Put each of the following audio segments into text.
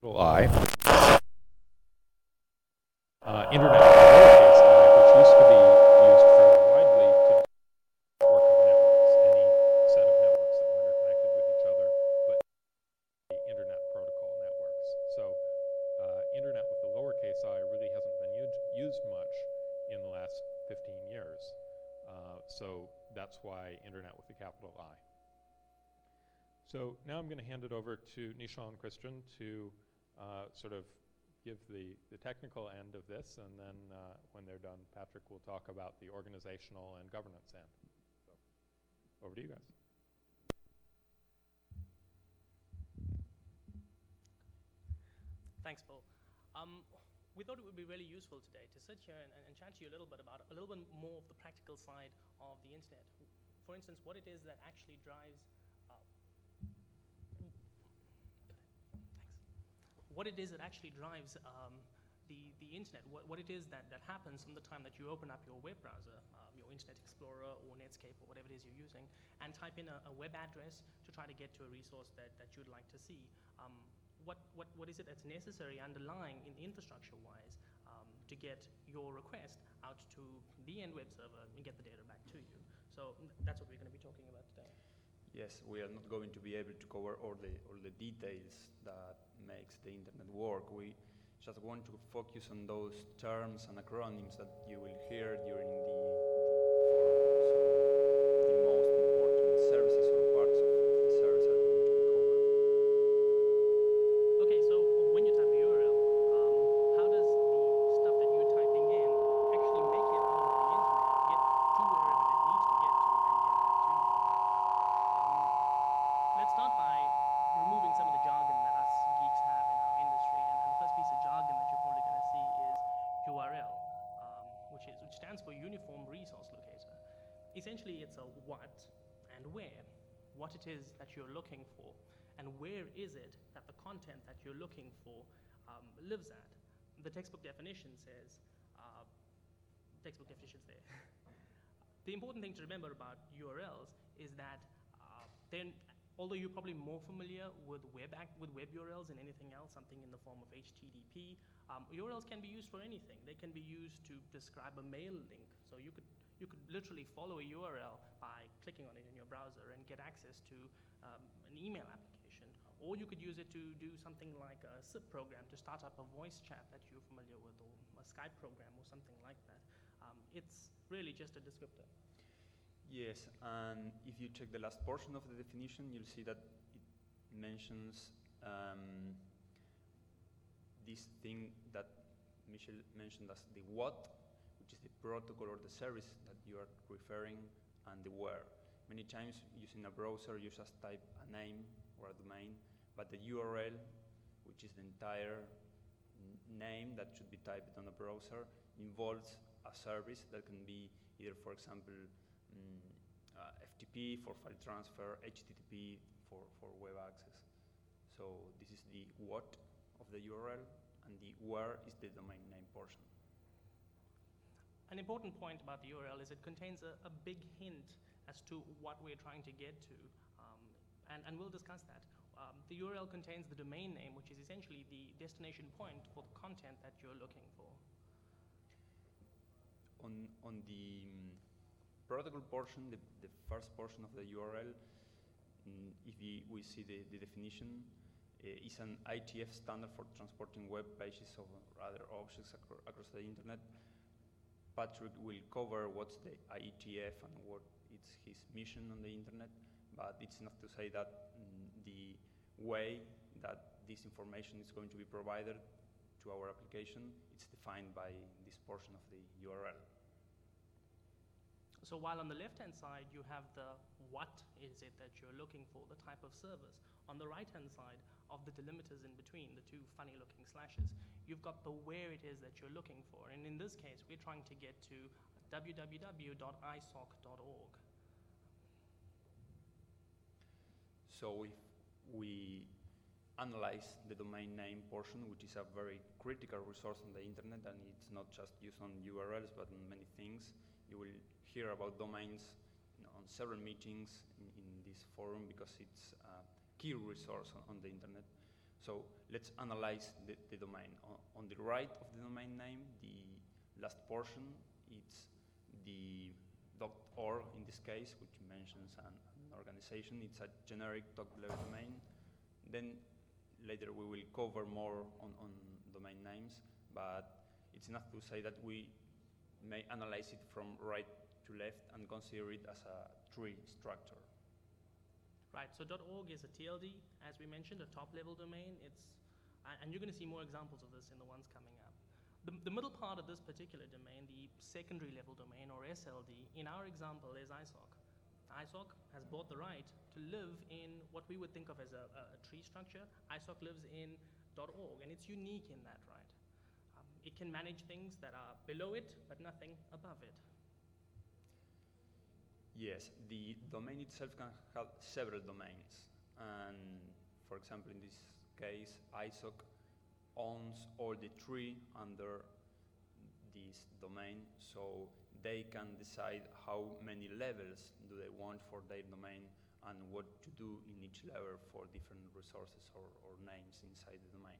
I, internet with a lowercase I, which used to be used fairly widely to network of networks, any set of networks that were interconnected with each other, but the internet protocol networks. So internet with the lowercase I really hasn't been used much in the last 15 years. So that's why internet with the capital I. So now I'm going to hand it over to Nisha and Christian to sort of give the technical end of this, and then when they're done, Patrick will talk about the organizational and governance end. So over to you guys. Thanks, Paul. We thought it would be really useful today to sit here and chat to you a little bit more of the practical side of the internet. For instance, what it is that actually drives what it is that actually drives the internet, what it is that happens from the time that you open up your web browser, your Internet Explorer or Netscape or whatever it is you're using, and type in a web address to try to get to a resource that you'd like to see. What is it that's necessary underlying in infrastructure-wise to get your request out to the end web server and get the data back to you? So that's what we're going to be talking about today. Yes, we are not going to be able to cover all the details that makes the internet work. We just want to focus on those terms and acronyms that you will hear during the forum. So the most important services or parts of the service are going to be covered. Okay, so when you type a URL, how does the stuff that you're typing in actually make it onto the internet, get to wherever it needs to get to, and get back to you? Let's start by removing some of the jargon that us geeks have in our industry, and the first piece of jargon that you're probably going to see is URL, which stands for Uniform Resource Locator. Essentially, it's a what and where, what it is that you're looking for, and where is it that the content that you're looking for lives at. The textbook definition says, textbook definition's there. The important thing to remember about URLs is that although you're probably more familiar with web URLs than anything else, something in the form of HTTP, URLs can be used for anything. They can be used to describe a mail link. So you could literally follow a URL by clicking on it in your browser and get access to an email application. Or you could use it to do something like a SIP program to start up a voice chat that you're familiar with, or a Skype program or something like that. It's really just a descriptor. Yes, and if you check the last portion of the definition, you'll see that it mentions this thing that Michel mentioned as the what, which is the protocol or the service that you are referring, and the where. Many times using a browser, you just type a name or a domain, but the URL, which is the entire name that should be typed on a browser, involves a service that can be either, for example, FTP for file transfer, HTTP for web access. So this is the what of the URL, and the where is the domain name portion. An important point about the URL is it contains a big hint as to what we're trying to get to, and we'll discuss that. The URL contains the domain name, which is essentially the destination point for the content that you're looking for. On the protocol portion, the first portion of the URL, if we see the definition, is an IETF standard for transporting web pages or other objects across the internet. Patrick will cover what's the IETF and what it's his mission on the internet, but it's enough to say that the way that this information is going to be provided to our application, it's defined by this portion of the URL. So while on the left-hand side you have the what is it that you're looking for, the type of service, on the right-hand side of the delimiters in between, the two funny-looking slashes, you've got the where it is that you're looking for. And in this case, we're trying to get to www.isoc.org. So if we analyze the domain name portion, which is a very critical resource on the internet, and it's not just used on URLs, but on many things, you will hear about domains on several meetings in this forum because it's a key resource on the internet. So let's analyze the domain. On the right of the domain name, the last portion, it's the .org in this case, which mentions an organization. It's a generic top-level domain. Then later we will cover more on domain names, but it's enough to say that we may analyze it from right to left and consider it as a tree structure. Right, so .org is a TLD, as we mentioned, a top-level domain. And you're going to see more examples of this in the ones coming up. The middle part of this particular domain, the secondary level domain, or SLD, in our example is ISOC. ISOC has bought the right to live in what we would think of as a tree structure. ISOC lives in .org, and it's unique in that right. It can manage things that are below it, but nothing above it. Yes, the domain itself can have several domains. And for example, in this case, ISOC owns all the tree under this domain, so they can decide how many levels do they want for their domain and what to do in each level for different resources or names inside the domain.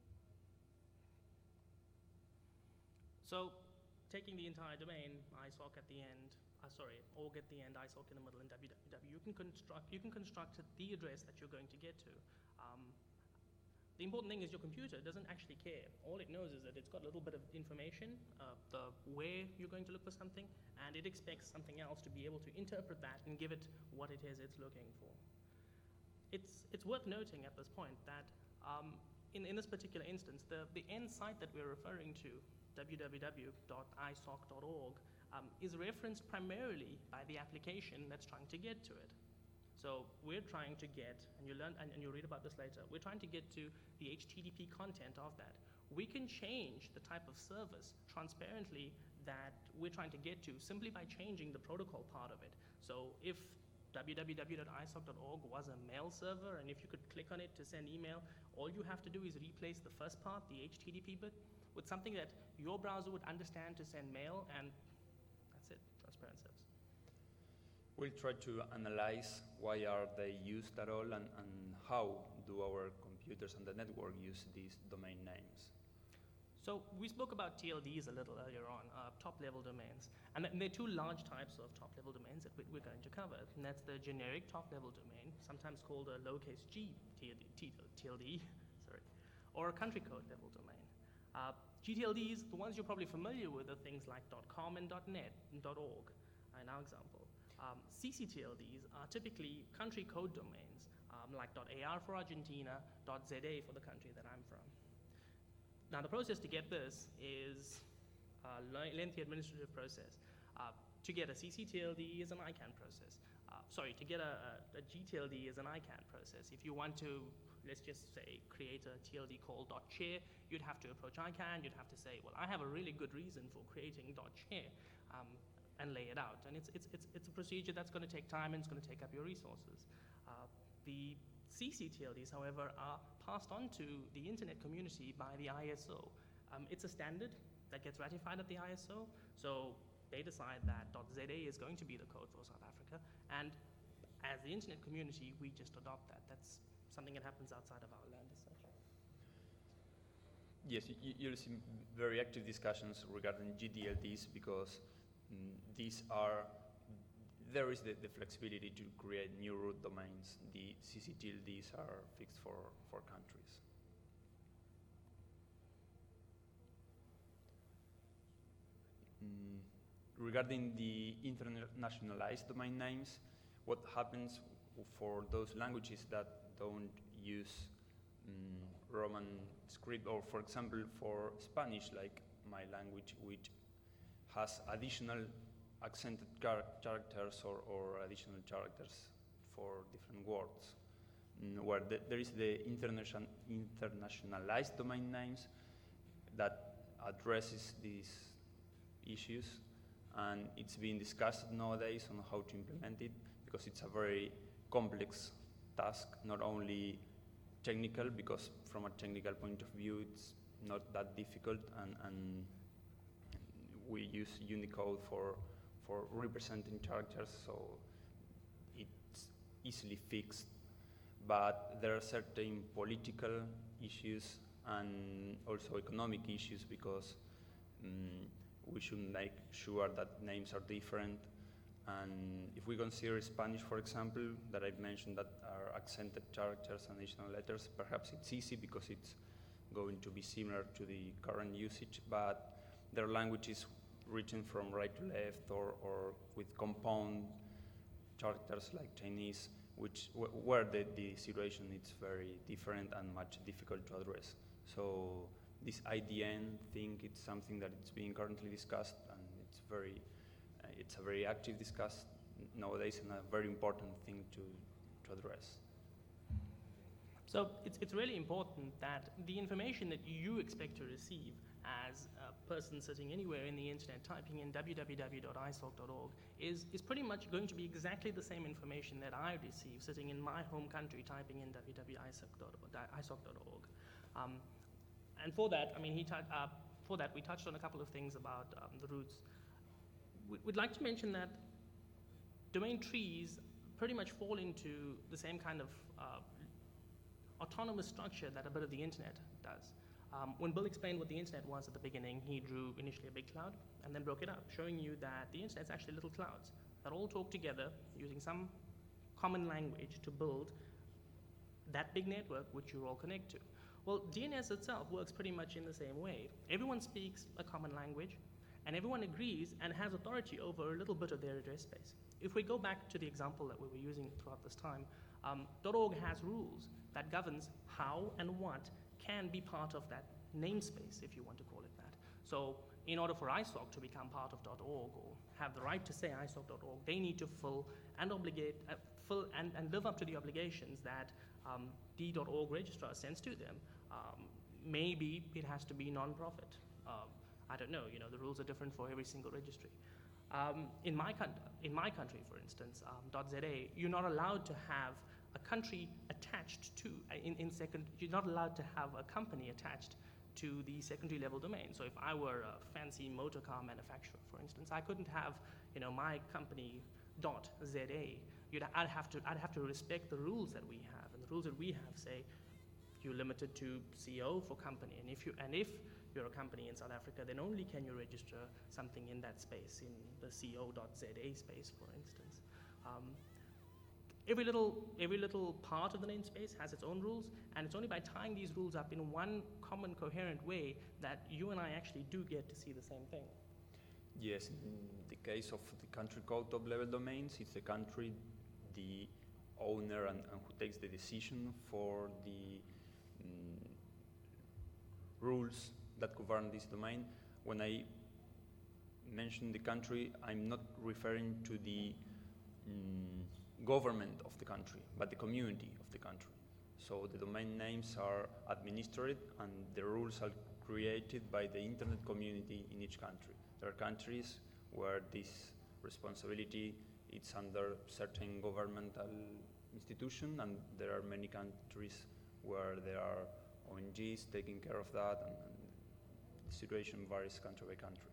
So taking the entire domain, ISOC at the end, org at the end, ISOC in the middle, and www, you can construct the address that you're going to get to. The important thing is your computer doesn't actually care. All it knows is that it's got a little bit of information, the where you're going to look for something, and it expects something else to be able to interpret that and give it what it is it's looking for. It's worth noting at this point that in this particular instance, the end site that we're referring to, www.isoc.org, is referenced primarily by the application that's trying to get to it. So we're trying to get, and you'll read about this later, we're trying to get to the HTTP content of that. We can change the type of service transparently that we're trying to get to simply by changing the protocol part of it. So if www.isoc.org was a mail server, and if you could click on it to send email, all you have to do is replace the first part, the HTTP bit, with something that your browser would understand to send mail, and that's it, transparent service. We'll try to analyze why are they used at all and how do our computers and the network use these domain names. So we spoke about TLDs a little earlier on, top-level domains. And there are two large types of top-level domains that we're going to cover. And that's the generic top-level domain, sometimes called a lowercase g TLD, or a country code level domain. GTLDs, the ones you're probably familiar with, are things like .com and .net and .org in our example. CCTLDs are typically country code domains, like .ar for Argentina, .za for the country that I'm from. Now the process to get this is a lengthy administrative process. To get a CCTLD is an ICANN process. To get a GTLD is an ICANN process. If you want to, let's just say, create a TLD called .share, you'd have to approach ICANN, you'd have to say, well, I have a really good reason for creating .share, and lay it out. And it's a procedure that's going to take time and it's going to take up your resources. The CCTLDs, however, are passed on to the internet community by the ISO. It's a standard that gets ratified at the ISO, so they decide that .za is going to be the code for South Africa, and as the internet community, we just adopt that. That's something that happens outside of our land as such. Yes, you'll see very active discussions regarding GTLDs because there is the flexibility to create new root domains. The CCTLDs are fixed for countries. Regarding the internationalized domain names, what happens for those languages that don't use Roman script, or for example for Spanish, like my language, which has additional accented characters or additional characters for different words, where there is the internationalized domain names that addresses these issues, and it's being discussed nowadays on how to implement it, because it's a very complex task, not only technical, because from a technical point of view it's not that difficult, and we use Unicode for representing characters, so it's easily fixed. but there are certain political issues and also economic issues because we should make sure that names are different. And if we consider Spanish, for example, that I've mentioned that are accented characters and additional letters, perhaps it's easy because it's going to be similar to the current usage, but there are languages written from right to left or with compound characters like Chinese, where the situation is very different and much difficult to address. So this IDN thing, it's something that it's being currently discussed, and it's a very active discuss nowadays and a very important thing to address. So it's really important that the information that you expect to receive as a person sitting anywhere in the internet typing in www.isoc.org is pretty much going to be exactly the same information that I receive sitting in my home country typing in www.isoc.org. And for that, I mean, for that we touched on a couple of things about the roots. We'd like to mention that domain trees pretty much fall into the same kind of autonomous structure that a bit of the internet does. When Bill explained what the internet was at the beginning, he drew initially a big cloud and then broke it up, showing you that the internet's actually little clouds that all talk together using some common language to build that big network which you all connect to. Well, DNS itself works pretty much in the same way. Everyone speaks a common language, and everyone agrees and has authority over a little bit of their address space. If we go back to the example that we were using throughout this time, .org has rules that governs how and what can be part of that namespace, if you want to call it that. So in order for ISOC to become part of .org or have the right to say ISOC.org, they need to fill and live up to the obligations that the .org registrar sends to them. Maybe it has to be non-profit. I don't know, the rules are different for every single registry. In my country, for instance, .za, you're not allowed to have a country attached to, you're not allowed to have a company attached to the secondary level domain. So if I were a fancy motor car manufacturer, for instance, I couldn't have, my company .za. I'd have to respect the rules that we have, and the rules that we have say you're limited to CO for company, and if you're a company in South Africa, then only can you register something in that space, in the co.za space, for instance. Every little part of the namespace has its own rules, and it's only by tying these rules up in one common, coherent way that you and I actually do get to see the same thing. Yes, in the case of the country code top-level domains, it's the country, the owner, and who takes the decision for the rules that govern this domain. When I mention the country, I'm not referring to the government of the country, but the community of the country. So the domain names are administered and the rules are created by the internet community in each country. There are countries where this responsibility is under certain governmental institution, and there are many countries where there are ONGs taking care of that, and the situation varies country by country.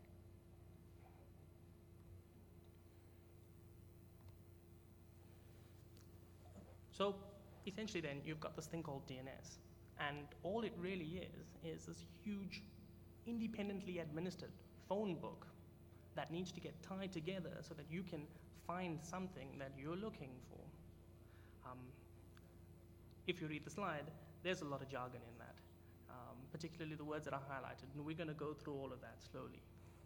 So essentially then, you've got this thing called DNS, and all it really is this huge, independently administered phone book that needs to get tied together so that you can find something that you're looking for. If you read the slide, there's a lot of jargon in that, particularly the words that are highlighted, and we're going to go through all of that slowly.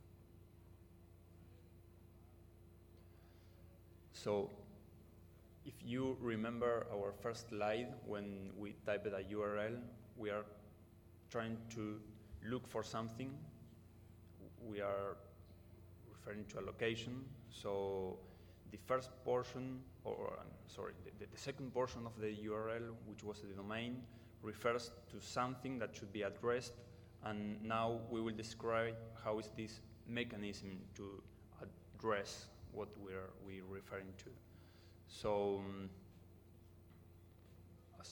So, if you remember our first slide, when we typed a URL, we are trying to look for something. We are referring to a location. So the first portion, the second portion of the URL, which was the domain, refers to something that should be addressed. And now we will describe how is this mechanism to address what we're referring to. So, as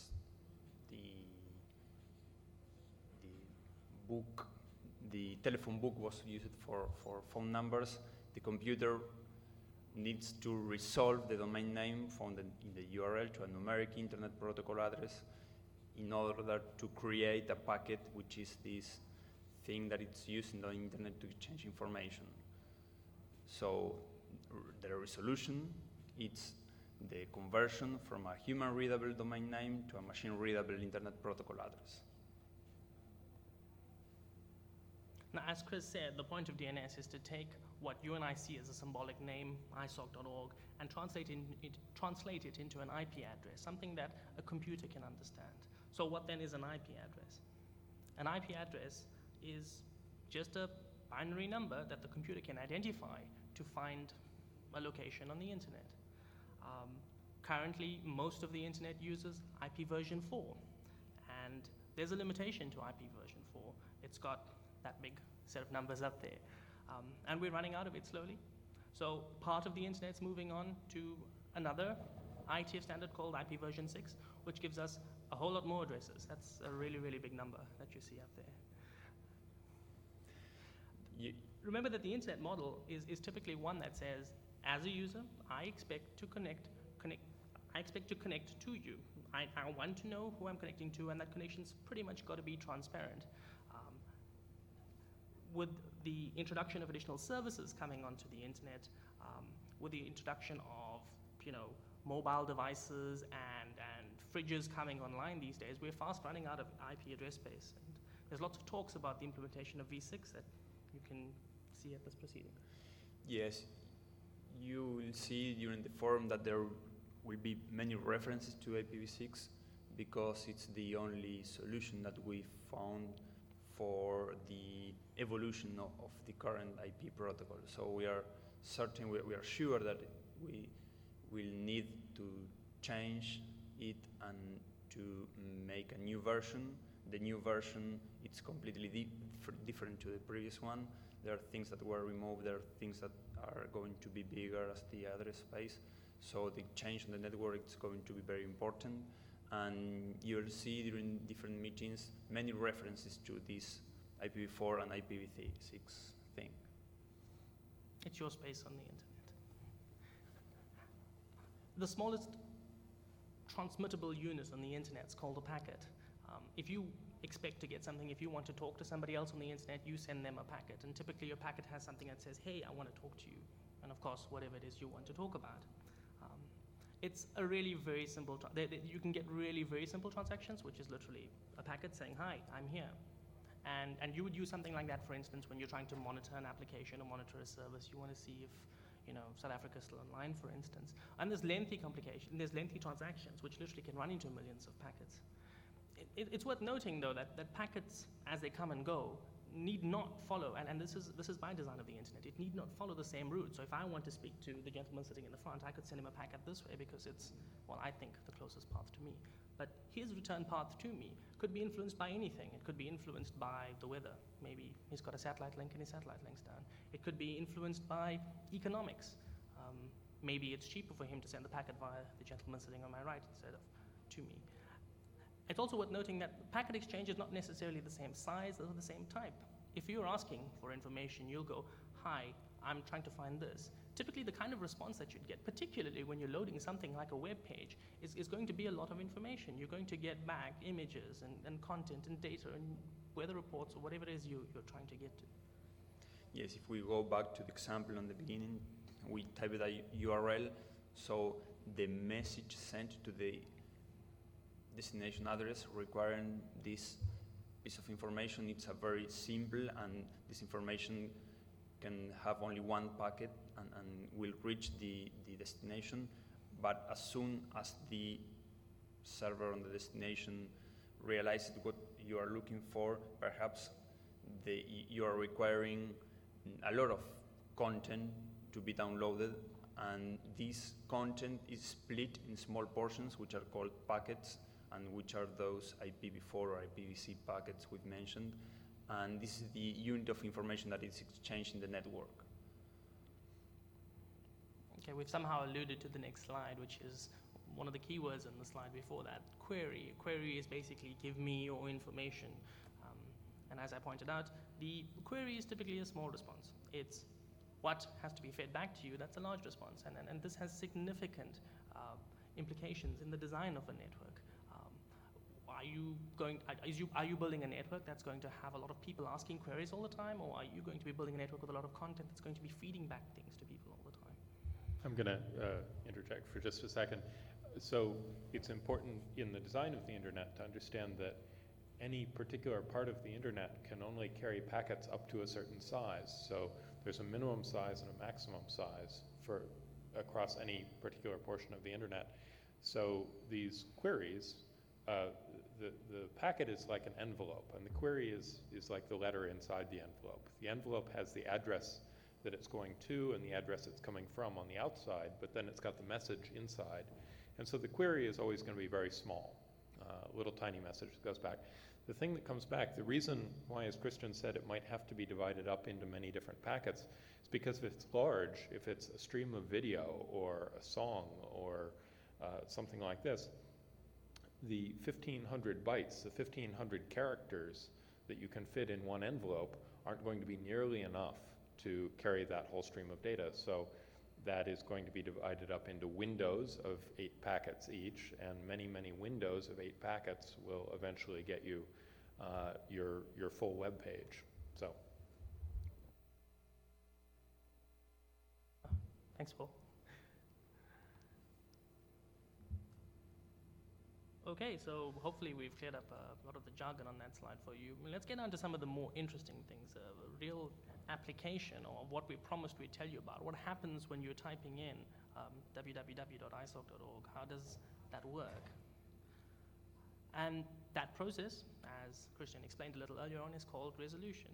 the telephone book was used for phone numbers, the computer needs to resolve the domain name found in the URL to a numeric Internet Protocol address in order to create a packet, which is this thing that it's used in the Internet to exchange information. So the resolution, it's the conversion from a human-readable domain name to a machine-readable Internet Protocol address. Now, as Chris said, the point of DNS is to take what you and I see as a symbolic name, isoc.org, and translate it into an IP address, something that a computer can understand. So what then is an IP address? An IP address is just a binary number that the computer can identify to find a location on the internet. Currently, most of the internet uses IP version 4, and there's a limitation to IP version 4. It's got that big set of numbers up there, and we're running out of it slowly. So part of the internet's moving on to another IETF standard called IP version 6, which gives us a whole lot more addresses. That's a really, really big number that you see up there. Remember that the internet model is typically one that says, as a user, I expect to connect to you. I want to know who I'm connecting to, and that connection's pretty much got to be transparent. With the introduction of additional services coming onto the internet, with the introduction of mobile devices and fridges coming online these days, we're fast running out of IP address space. And there's lots of talks about the implementation of V6 that you can see at this proceeding. Yes, you will see during the forum that there will be many references to IPv6 because it's the only solution that we found for the evolution of the current IP protocol. So we are certain, we are sure that we will need to change it and to make a new version. The new version, it's completely different to the previous one. There are things that were removed, there are things that are going to be bigger as the address space. So the change in the network is going to be very important. And you'll see during different meetings many references to this IPv4 and IPv6 thing. It's your space on the internet. The smallest transmittable unit on the internet is called a packet. If you expect to get something, if you want to talk to somebody else on the internet, you send them a packet. And typically your packet has something that says, hey, I want to talk to you. And of course, whatever it is you want to talk about. It's a really very simple, you can get really very simple transactions, which is literally a packet saying, hi, I'm here. And you would use something like that, for instance, when you're trying to monitor an application or monitor a service. You want to see if South Africa is still online, for instance. And there's lengthy transactions, which literally can run into millions of packets. It's worth noting, though, that packets, as they come and go, need not follow, and this is by design of the internet, it need not follow the same route. So if I want to speak to the gentleman sitting in the front, I could send him a packet this way because it's, well, I think the closest path to me. But his return path to me could be influenced by anything. It could be influenced by the weather. Maybe he's got a satellite link and his satellite link's down. It could be influenced by economics. Maybe it's cheaper for him to send the packet via the gentleman sitting on my right instead of to me. It's also worth noting that packet exchange is not necessarily the same size or the same type. If you're asking for information, you'll go, hi, I'm trying to find this. Typically, the kind of response that you'd get, particularly when you're loading something like a web page, is going to be a lot of information. You're going to get back images and content and data and weather reports or whatever it is you're trying to get to. Yes, if we go back to the example on the beginning, we typed a URL, so the message sent to the destination address requiring this piece of information, it's a very simple, and this information can have only one packet and will reach the destination. But as soon as the server on the destination realizes what you are looking for, perhaps you are requiring a lot of content to be downloaded, and this content is split in small portions, which are called packets, and which are those IPv4 or IPv6 packets we've mentioned. And this is the unit of information that is exchanged in the network. Okay, we've somehow alluded to the next slide, which is one of the keywords on the slide before that, query. Query is basically give me your information. And as I pointed out, the query is typically a small response. It's what has to be fed back to you, that's a large response. And this has significant implications in the design of a network. Are you building a network that's going to have a lot of people asking queries all the time, or are you going to be building a network with a lot of content that's going to be feeding back things to people all the time? I'm going to interject for just a second. So it's important in the design of the internet to understand that any particular part of the internet can only carry packets up to a certain size. So there's a minimum size and a maximum size for across any particular portion of the internet. So these queries, the packet is like an envelope, and the query is like the letter inside the envelope. The envelope has the address that it's going to and the address it's coming from on the outside, but then it's got the message inside. And so the query is always going to be very small, little tiny message that goes back. The thing that comes back, the reason why, as Christian said, it might have to be divided up into many different packets is because if it's large, if it's a stream of video or a song or something like this, the 1,500 bytes, the 1,500 characters that you can fit in one envelope aren't going to be nearly enough to carry that whole stream of data. So that is going to be divided up into windows of 8 packets each, and many, many windows of 8 packets will eventually get you your full web page. So. Thanks, Paul. Okay, so hopefully we've cleared up a lot of the jargon on that slide for you. Let's get on to some of the more interesting things, real application of what we promised we'd tell you about. What happens when you're typing in www.isoc.org? How does that work? And that process, as Christian explained a little earlier on, is called resolution.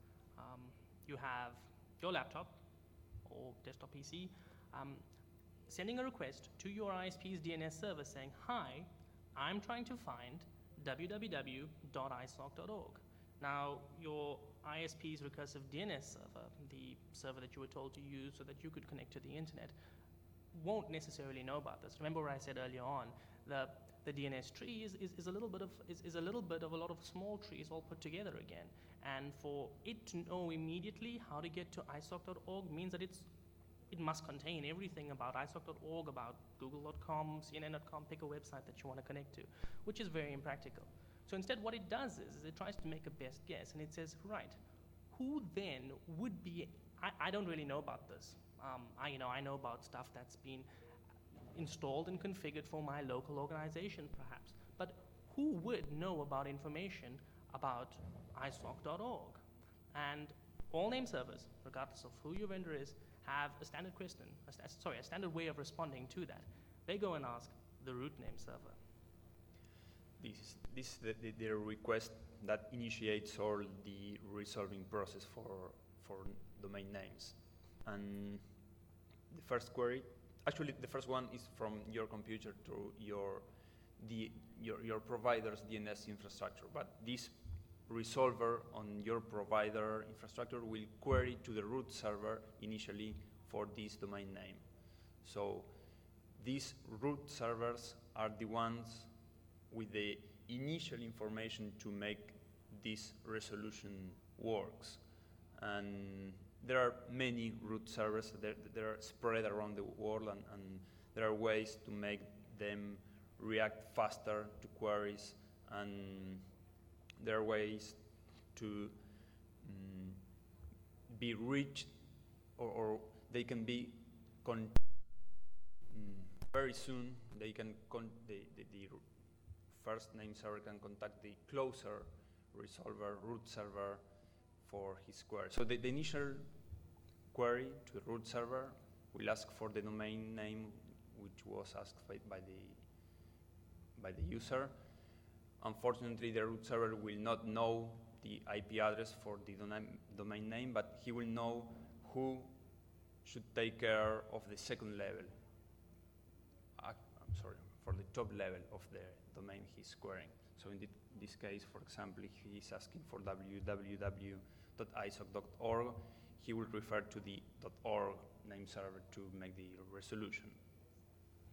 You have your laptop or desktop PC sending a request to your ISP's DNS server saying, hi, I'm trying to find www.isoc.org. Now, your ISP's recursive DNS server, the server that you were told to use so that you could connect to the internet, won't necessarily know about this. Remember what I said earlier on, the DNS tree is a little bit of a lot of small trees all put together again. And for it to know immediately how to get to isoc.org means that it must contain everything about isoc.org, about google.com, cnn.com, pick a website that you want to connect to, which is very impractical. So instead what it does is it tries to make a best guess, and it says, right, who then would be, I don't really know about this. I know about stuff that's been installed and configured for my local organization perhaps, but who would know about information about isoc.org? And all name servers, regardless of who your vendor is, have a standard question, a standard way of responding to that. They go and ask the root name server. This is the request that initiates all the resolving process for domain names. And the first query, actually the first one is from your computer to your provider's DNS infrastructure, but this resolver on your provider infrastructure will query to the root server initially for this domain name. So these root servers are the ones with the initial information to make this resolution works. And there are many root servers that are spread around the world, and there are ways to make them react faster to queries, and there are ways to be reached, or they can be very soon. They can the first name server can contact the closer resolver root server for his query. So the initial query to the root server will ask for the domain name which was asked by the user. Unfortunately, the root server will not know the IP address for the domain name, but he will know who should take care of the second level. For the top level of the domain he's querying. So in this case, for example, if he is asking for www.isoc.org, he will refer to the .org name server to make the resolution.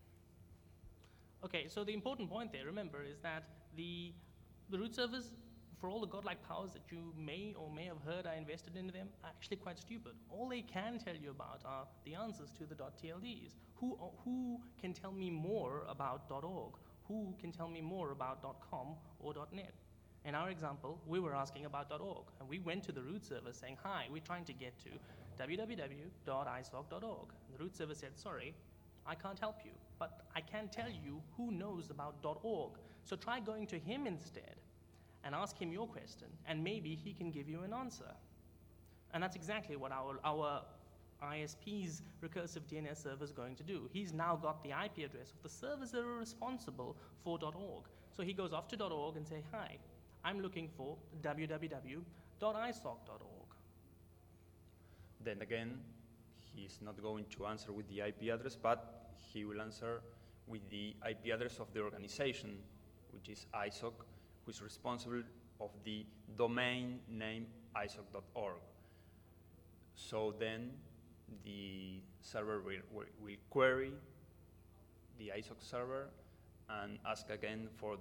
Okay, so the important point there, remember, is that the root servers for all the godlike powers that you may or may have heard are invested into them, are actually quite stupid. All they can tell you about are the answers to the .tld's. Who can tell me more about .org? Who can tell me more about .com or .net? In our example, we were asking about .org, and we went to the root server saying, hi, we're trying to get to www.isoc.org. The root server said, sorry, I can't help you, but I can tell you who knows about .org. So try going to him instead and ask him your question, and maybe he can give you an answer. And that's exactly what our ISP's recursive DNS server is going to do. He's now got the IP address of the servers that are responsible for .org. So he goes off to .org and say, hi, I'm looking for www.isoc.org. Then again, he's not going to answer with the IP address, but he will answer with the IP address of the organization, which is ISOC, who is responsible of the domain name isoc.org. So then the server will query the ISOC server and ask again for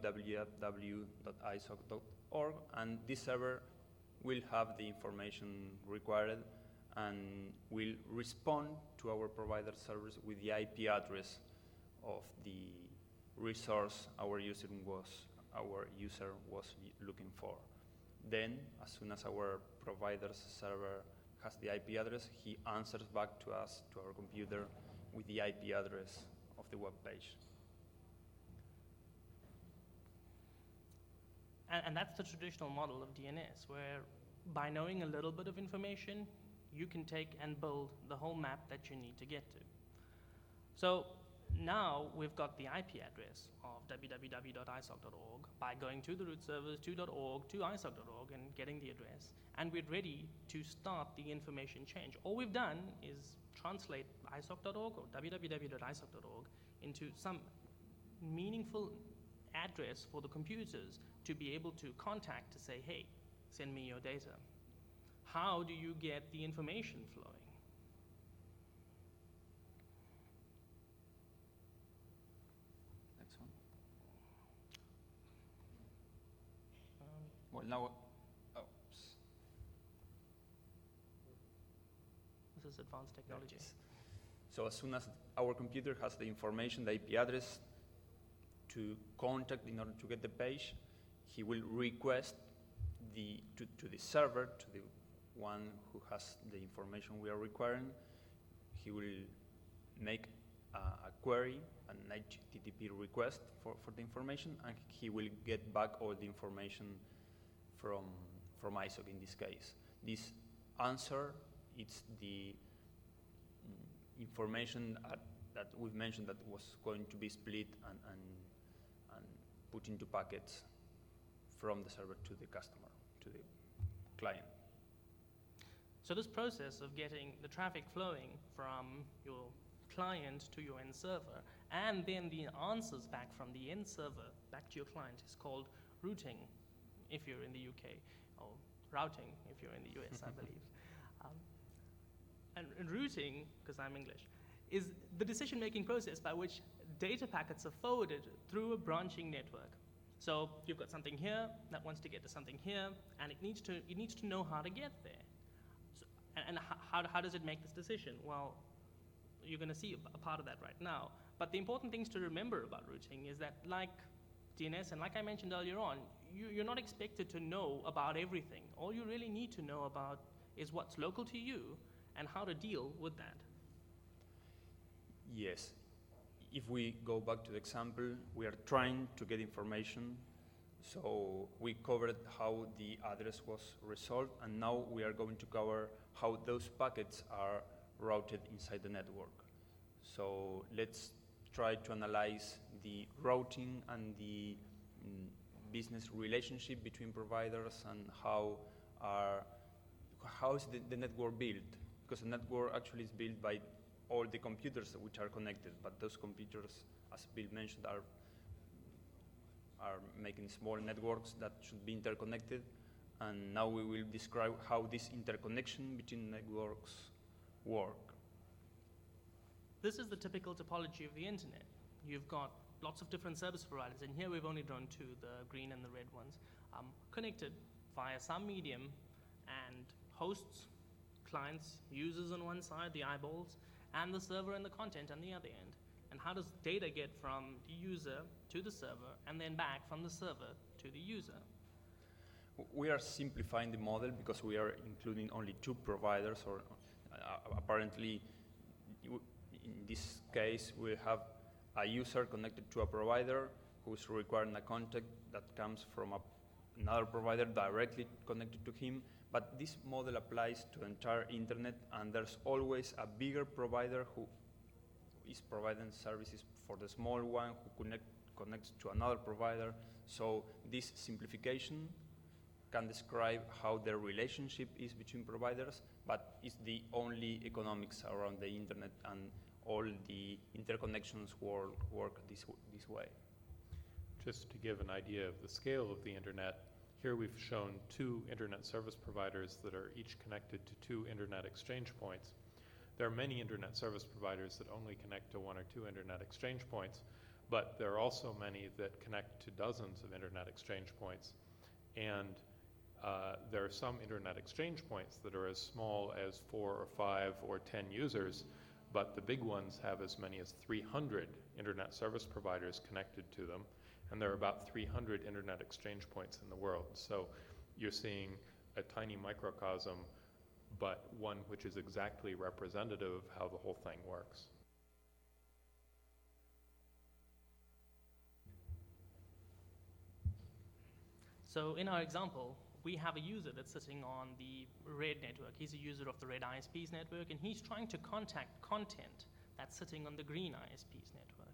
www.isoc.org, and this server will have the information required and will respond to our provider servers with the IP address of the resource our user was looking for. Then, as soon as our provider's server has the IP address, he answers back to us, to our computer, with the IP address of the web page. And that's the traditional model of DNS, where by knowing a little bit of information, you can take and build the whole map that you need to get to. So now we've got the IP address of www.isoc.org by going to the root servers, to .org, to isoc.org, and getting the address. And we're ready to start the information change. All we've done is translate isoc.org or www.isoc.org into some meaningful address for the computers to be able to contact to say, hey, send me your data. How do you get the information flowing? Next one. Well, now, This is advanced technology. Yes. So as soon as our computer has the information, the IP address to contact in order to get the page, he will request to the server, to the one who has the information we are requiring. He will make a query, an HTTP request for the information, and he will get back all the information from ISOC in this case. This answer, it's the information that we've mentioned that was going to be split and put into packets from the server to the customer, to the client. So this process of getting the traffic flowing from your client to your end server, and then the answers back from the end server back to your client, is called routing if you're in the UK, or routing if you're in the US, I believe. And routing, because I'm English, is the decision-making process by which data packets are forwarded through a branching network. So you've got something here that wants to get to something here, and it needs to know how to get there. So, and how does it make this decision? Well, you're going to see a part of that right now. But the important things to remember about routing is that, like DNS and like I mentioned earlier on, you're not expected to know about everything. All you really need to know about is what's local to you and how to deal with that. Yes. If we go back to the example, we are trying to get information. So we covered how the address was resolved, and now we are going to cover how those packets are routed inside the network. So let's try to analyze the routing and the business relationship between providers and how is the network built. Because the network actually is built by all the computers which are connected, but those computers, as Bill mentioned, are making small networks that should be interconnected, and now we will describe how this interconnection between networks work. This is the typical topology of the internet. You've got lots of different service providers, and here we've only drawn two, the green and the red ones, connected via some medium, and hosts, clients, users on one side, the eyeballs, and the server and the content on the other end. And how does data get from the user to the server, and then back from the server to the user? We are simplifying the model because we are including only two providers, or apparently in this case we have a user connected to a provider who is requiring a contact that comes from another provider directly connected to him. But this model applies to the entire internet, and there's always a bigger provider who is providing services for the small one who connects to another provider. So this simplification can describe how the relationship is between providers, but it's the only economics around the internet, and all the interconnections work this way. Just to give an idea of the scale of the internet, here we've shown two internet service providers that are each connected to two internet exchange points. There are many internet service providers that only connect to one or two internet exchange points, but there are also many that connect to dozens of internet exchange points. And there are some internet exchange points that are as small as 4 or 5 or 10 users, but the big ones have as many as 300 internet service providers connected to them, and there are about 300 internet exchange points in the world. So you're seeing a tiny microcosm, but one which is exactly representative of how the whole thing works. So in our example, we have a user that's sitting on the red network. He's a user of the red ISP's network, and he's trying to contact content that's sitting on the green ISP's network.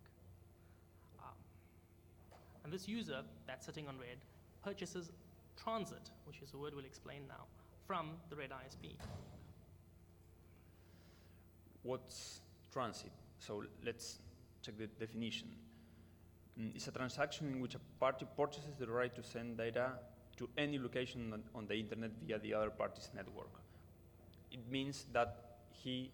And this user that's sitting on red purchases transit, which is a word we'll explain now, from the red ISP. What's transit? So let's check the definition. It's a transaction in which a party purchases the right to send data to any location on the internet via the other party's network. It means that he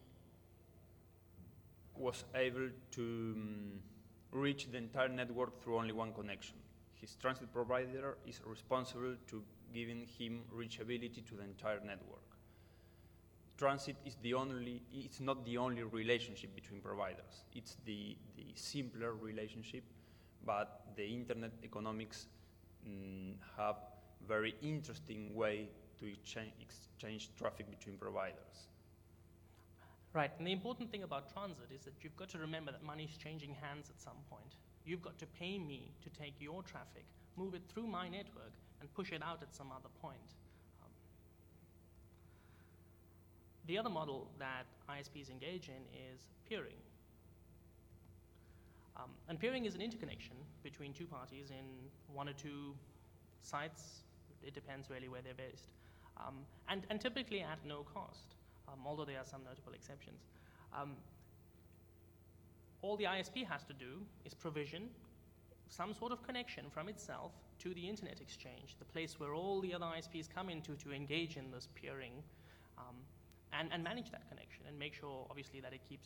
was able to reach the entire network through only one connection. His transit provider is responsible to giving him reachability to the entire network. Transit is it's not the only relationship between providers. It's the simpler relationship, but the internet economics have very interesting way to exchange traffic between providers. Right, and the important thing about transit is that you've got to remember that money's changing hands at some point. You've got to pay me to take your traffic, move it through my network, and push it out at some other point. The other model that ISPs engage in is peering. And peering is an interconnection between two parties in one or two sites. It depends really where they're based. And typically at no cost, although there are some notable exceptions. All the ISP has to do is provision some sort of connection from itself to the internet exchange, the place where all the other ISPs come into to engage in this peering, and manage that connection and make sure, obviously, that it keeps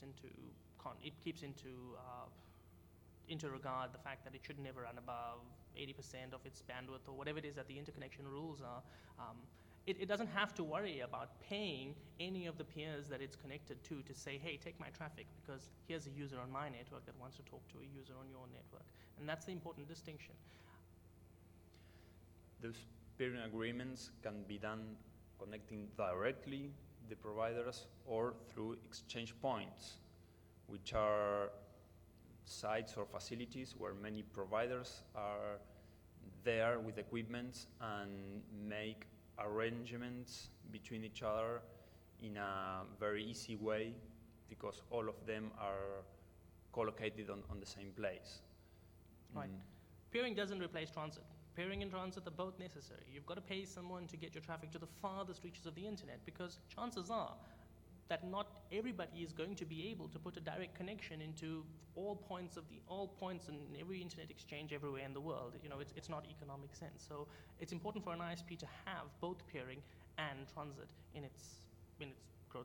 into regard the fact that it should never run above 80% of its bandwidth or whatever it is that the interconnection rules are. It doesn't have to worry about paying any of the peers that it's connected to say, hey, take my traffic, because here's a user on my network that wants to talk to a user on your network. And that's the important distinction. Those peering agreements can be done connecting directly the providers or through exchange points, which are sites or facilities where many providers are there with equipment and make arrangements between each other in a very easy way, because all of them are co-located on the same place. Right. Peering doesn't replace transit. Peering and transit are both necessary. You've got to pay someone to get your traffic to the farthest reaches of the internet, because chances are that not everybody is going to be able to put a direct connection into all points in every internet exchange everywhere in the world. You know, it's not economic sense. So it's important for an ISP to have both peering and transit in its growth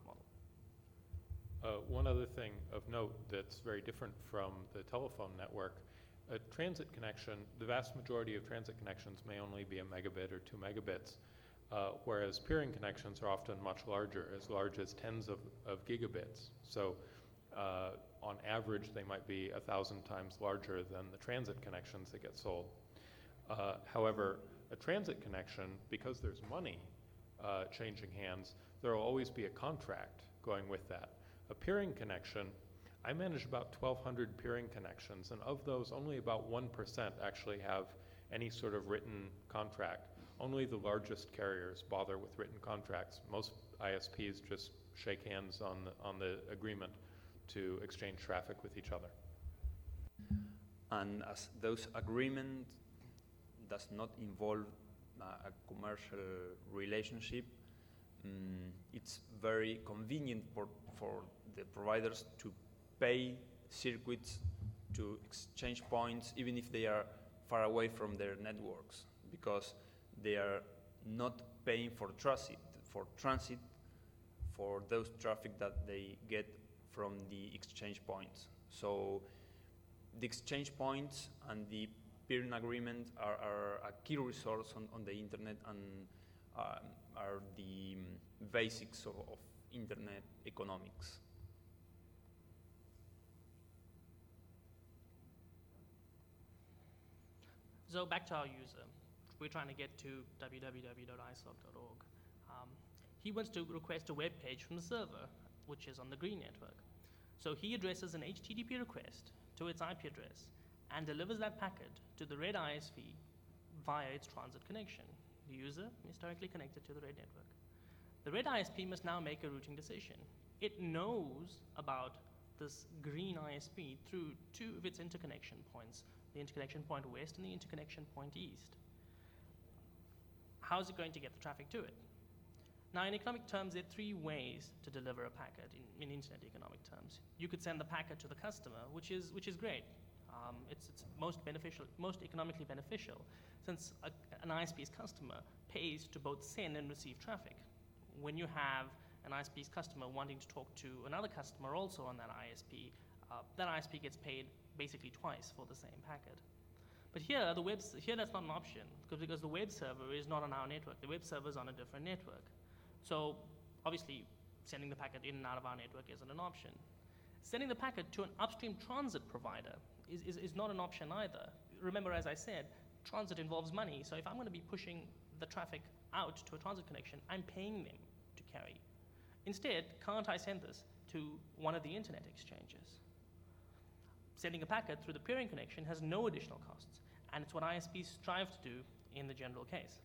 model. One other thing of note that's very different from the telephone network a transit connection, the vast majority of transit connections may only be a megabit or 2 megabits, whereas peering connections are often much larger, as large as tens of gigabits. So on average, they might be 1,000 times larger than the transit connections that get sold. However, a transit connection, because there's money changing hands, there will always be a contract going with that. A peering connection, I manage about 1,200 peering connections, and of those, only about 1% actually have any sort of written contract. Only the largest carriers bother with written contracts. Most ISPs just shake hands on the agreement to exchange traffic with each other. And as those agreements does not involve a commercial relationship, it's very convenient for the providers to pay circuits to exchange points, even if they are far away from their networks, because they are not paying for transit for those traffic that they get from the exchange points. So the exchange points and the peering agreement are a key resource on the internet, and are the basics of internet economics. So back to our user. We're trying to get to www.isoc.org. He wants to request a web page from the server, which is on the green network. So he addresses an HTTP request to its IP address and delivers that packet to the red ISP via its transit connection. The user is directly connected to the red network. The red ISP must now make a routing decision. It knows about this green ISP through two of its interconnection points, the interconnection point west and the interconnection point east. How is it going to get the traffic to it? Now, in economic terms, there are three ways to deliver a packet in internet economic terms. You could send the packet to the customer, which is great. It's most economically beneficial, since an ISP's customer pays to both send and receive traffic. When you have an ISP's customer wanting to talk to another customer also on that ISP gets paid basically twice for the same packet. But here that's not an option, because the web server is not on our network. The web server is on a different network. So obviously, sending the packet in and out of our network isn't an option. Sending the packet to an upstream transit provider is not an option either. Remember, as I said, transit involves money. So if I'm going to be pushing the traffic out to a transit connection, I'm paying them to carry. Instead, can't I send this to one of the internet exchanges? Sending a packet through the peering connection has no additional costs, and it's what ISPs strive to do in the general case.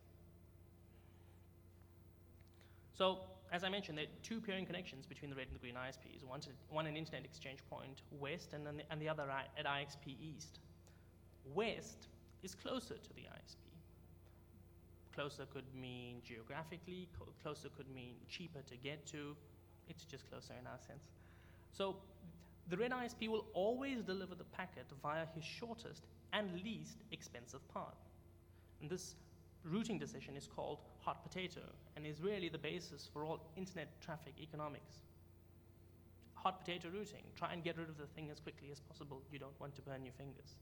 So, as I mentioned, there are two peering connections between the red and the green ISPs. One an internet exchange point west, and the other at IXP east. West is closer to the ISP. Closer could mean geographically, closer could mean cheaper to get to. It's just closer in our sense. So the red ISP will always deliver the packet via his shortest and least expensive path. And this routing decision is called hot potato and is really the basis for all internet traffic economics. Hot potato routing. Try and get rid of the thing as quickly as possible. You don't want to burn your fingers.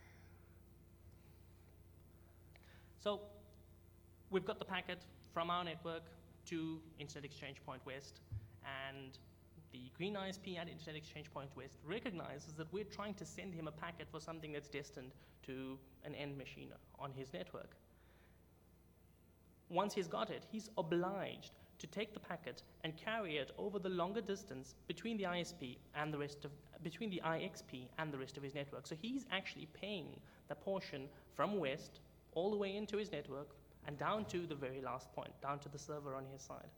So we've got the packet from our network to Internet Exchange Point West, and the green ISP at Internet Exchange Point West recognizes that we're trying to send him a packet for something that's destined to an end machine on his network. Once he's got it, he's obliged to take the packet and carry it over the longer distance between the ISP and between the IXP and the rest of his network. So he's actually paying the portion from west all the way into his network and down to the very last point, down to the server on his side.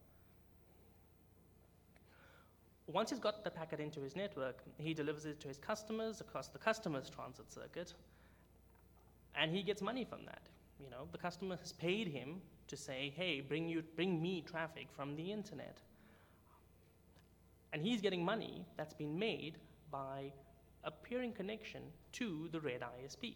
Once he's got the packet into his network, he delivers it to his customers across the customer's transit circuit, and he gets money from that. You know, the customer has paid him to say, hey, bring me traffic from the internet. And he's getting money that's been made by a peering connection to the red ISP.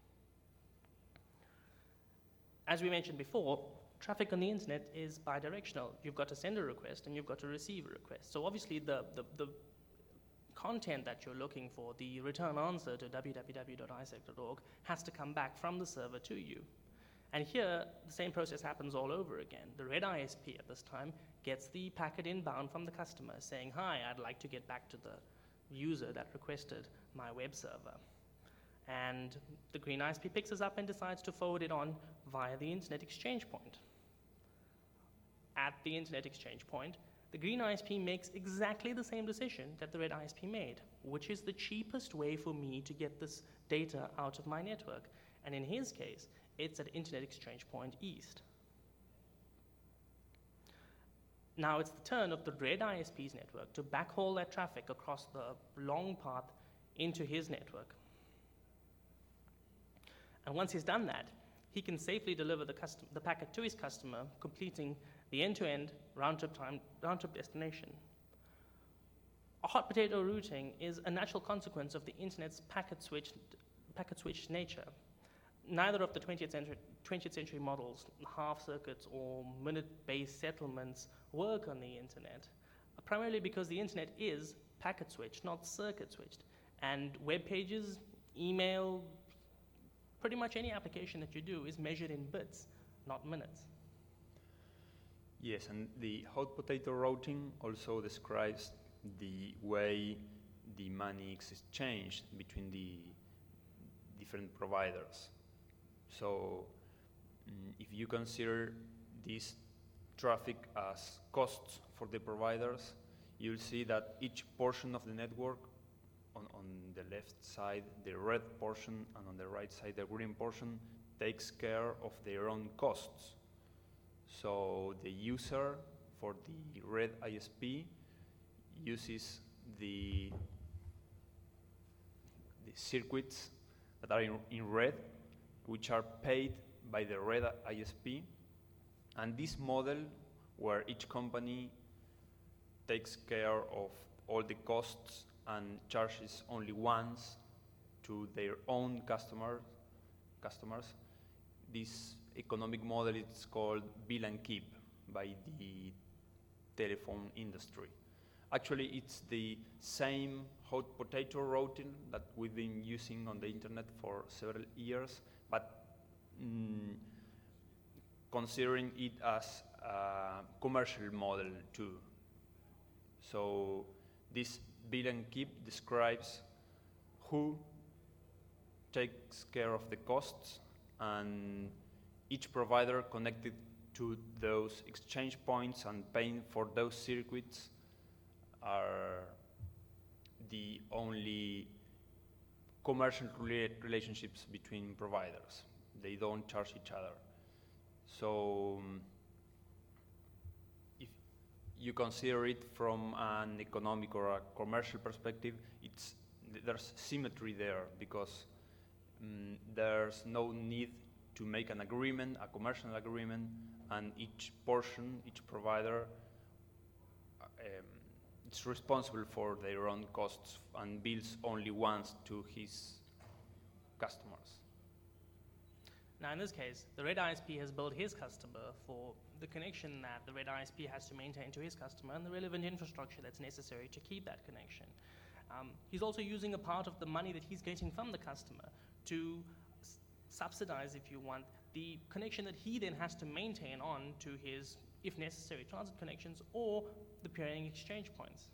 As we mentioned before, traffic on the internet is bidirectional. You've got to send a request and you've got to receive a request. So obviously the content that you're looking for, the return answer to www.isec.org, has to come back from the server to you. And here, the same process happens all over again. The red ISP at this time gets the packet inbound from the customer saying, hi, I'd like to get back to the user that requested my web server. And the green ISP picks this up and decides to forward it on via the Internet Exchange Point. At the Internet Exchange Point, the green ISP makes exactly the same decision that the red ISP made, which is the cheapest way for me to get this data out of my network. And in his case, it's at Internet Exchange Point East. Now it's the turn of the red ISP's network to backhaul that traffic across the long path into his network. And once he's done that, he can safely deliver the packet to his customer, completing the end-to-end round-trip destination. A hot potato routing is a natural consequence of the internet's packet switch nature. Neither of the 20th century models, half circuits or minute-based settlements, work on the internet, primarily because the internet is packet switched, not circuit switched. And web pages, email, pretty much any application that you do is measured in bits, not minutes. Yes, and the hot potato routing also describes the way the money is exchanged between the different providers. So if you consider this traffic as costs for the providers, you'll see that each portion of the network, on the left side, the red portion, and on the right side, the green portion, takes care of their own costs. So the user for the red ISP uses the circuits that are in red, which are paid by the red ISP. And this model, where each company takes care of all the costs and charges only once to their own customers, this economic model is called bill and keep by the telephone industry. Actually, it's the same hot potato routing that we've been using on the internet for several years, but considering it as a commercial model too. So this bill and keep describes who takes care of the costs, and each provider connected to those exchange points and paying for those circuits are the only commercial relationships between providers. They don't charge each other. So if you consider it from an economic or a commercial perspective, there's symmetry there, because there's no need to make an agreement, a commercial agreement, and each provider is responsible for their own costs and bills only once to his customers. Now in this case, the red ISP has billed his customer for the connection that the red ISP has to maintain to his customer and the relevant infrastructure that's necessary to keep that connection. He's also using a part of the money that he's getting from the customer to subsidize, if you want, the connection that he then has to maintain on to his, if necessary, transit connections or the peering exchange points.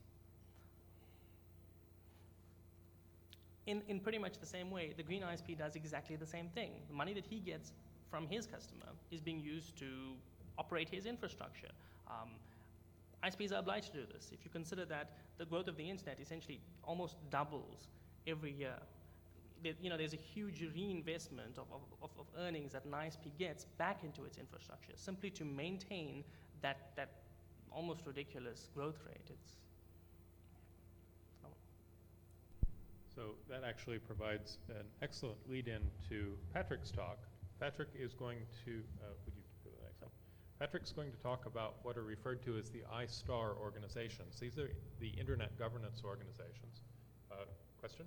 In pretty much the same way, the green ISP does exactly the same thing. The money that he gets from his customer is being used to operate his infrastructure. ISPs are obliged to do this. If you consider that the growth of the internet essentially almost doubles every year, there's a huge reinvestment of earnings that an ISP gets back into its infrastructure simply to maintain that almost ridiculous growth rate. So that actually provides an excellent lead-in to Patrick's talk. Patrick is going to, would you go to the next one? Patrick's going to talk about what are referred to as the ISTAR organizations. These are the Internet governance organizations. Question?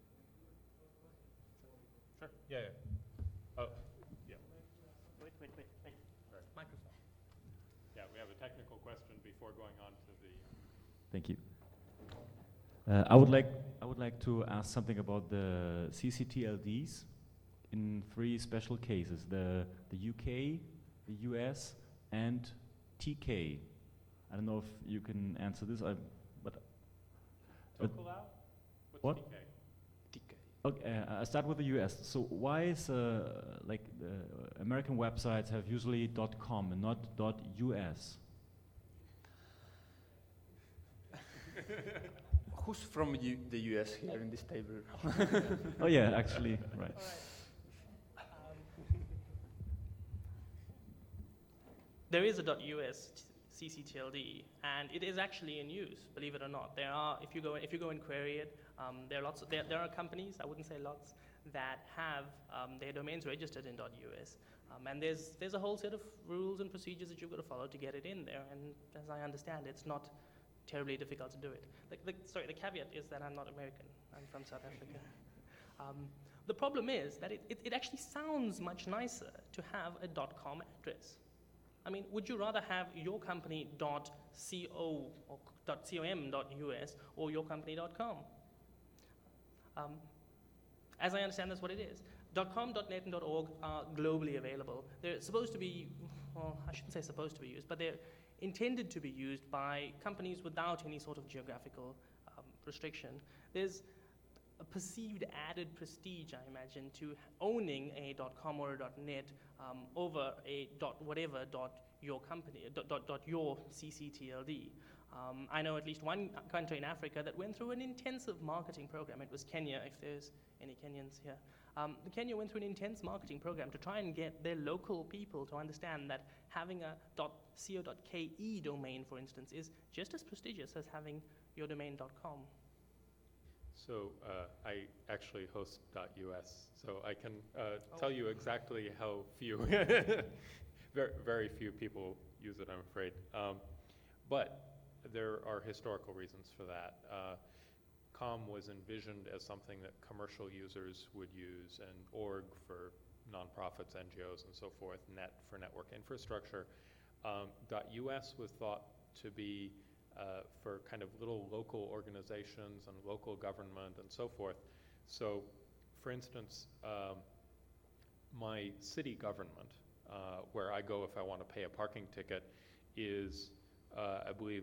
Sure. Yeah. Oh, yeah. Wait. Right. Microphone. Yeah, we have a technical question before going on to the... Thank you. I would like to ask something about the CCTLDs in 3 special cases: the UK, the US, and TK. I don't know if you can answer this, but Tokelau? What's what? TK? TK. okay, I start with the US. So why is like American websites have usually .com and not .us? Who's from the US here in this table? Oh yeah, actually, right. There is a .us CCTLD, and it is actually in use. Believe it or not, there are. If you go and query it, there are lots. There are companies. I wouldn't say lots that have their domains registered in .us, and there's a whole set of rules and procedures that you've got to follow to get it in there. And as I understand, it's not terribly difficult to do it. The caveat is that I'm not American. I'm from South Africa. The problem is that it actually sounds much nicer to have a .com address. I mean, would you rather have your company .co or .com.us or your company.com? As I understand, that's what it is. .com, .net, and .org are globally available. They're supposed to be, well, I shouldn't say supposed to be used, but they're intended to be used by companies without any sort of geographical restriction. There's a perceived added prestige, I imagine, to owning a .com or a .net over a .whatever your company, your CCTLD. I know at least one country in Africa that went through an intensive marketing program. It was Kenya, if there's any Kenyans here. Kenya went through an intense marketing program to try and get their local people to understand that having a .co.ke domain, for instance, is just as prestigious as having your domain .com. So I actually host .us, so I can tell you exactly how few, very few people use it, I'm afraid. But there are historical reasons for that. .com was envisioned as something that commercial users would use, and .org for nonprofits, NGOs, and so forth, .net for network infrastructure. .us was thought to be for kind of little local organizations and local government and so forth. So, for instance, my city government, where I go if I want to pay a parking ticket, is, I believe,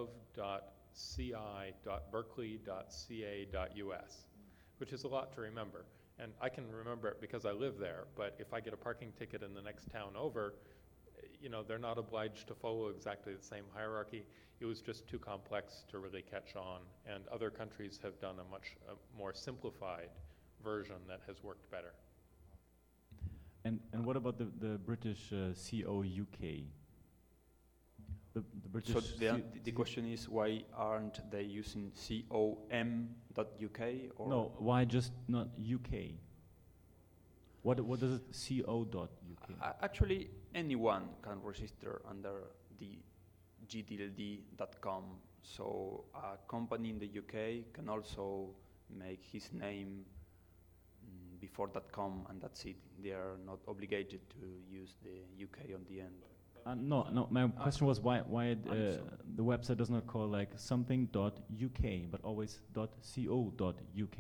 gov.ci.berkeley.ca.us, which is a lot to remember. And I can remember it because I live there, but if I get a parking ticket in the next town over, you know, they're not obliged to follow exactly the same hierarchy. It was just too complex to really catch on, and other countries have done a much more simplified version that has worked better. And what about the British COUK? The British. So the question is, why aren't they using com.uk or? No, why just not UK? What does it co.uk? Actually, anyone can register under the gtld.com. So a company in the UK can also make his name before .com, and that's it. They are not obligated to use the UK on the end. No. My question was why the website does not call like something.uk, but always .co.uk.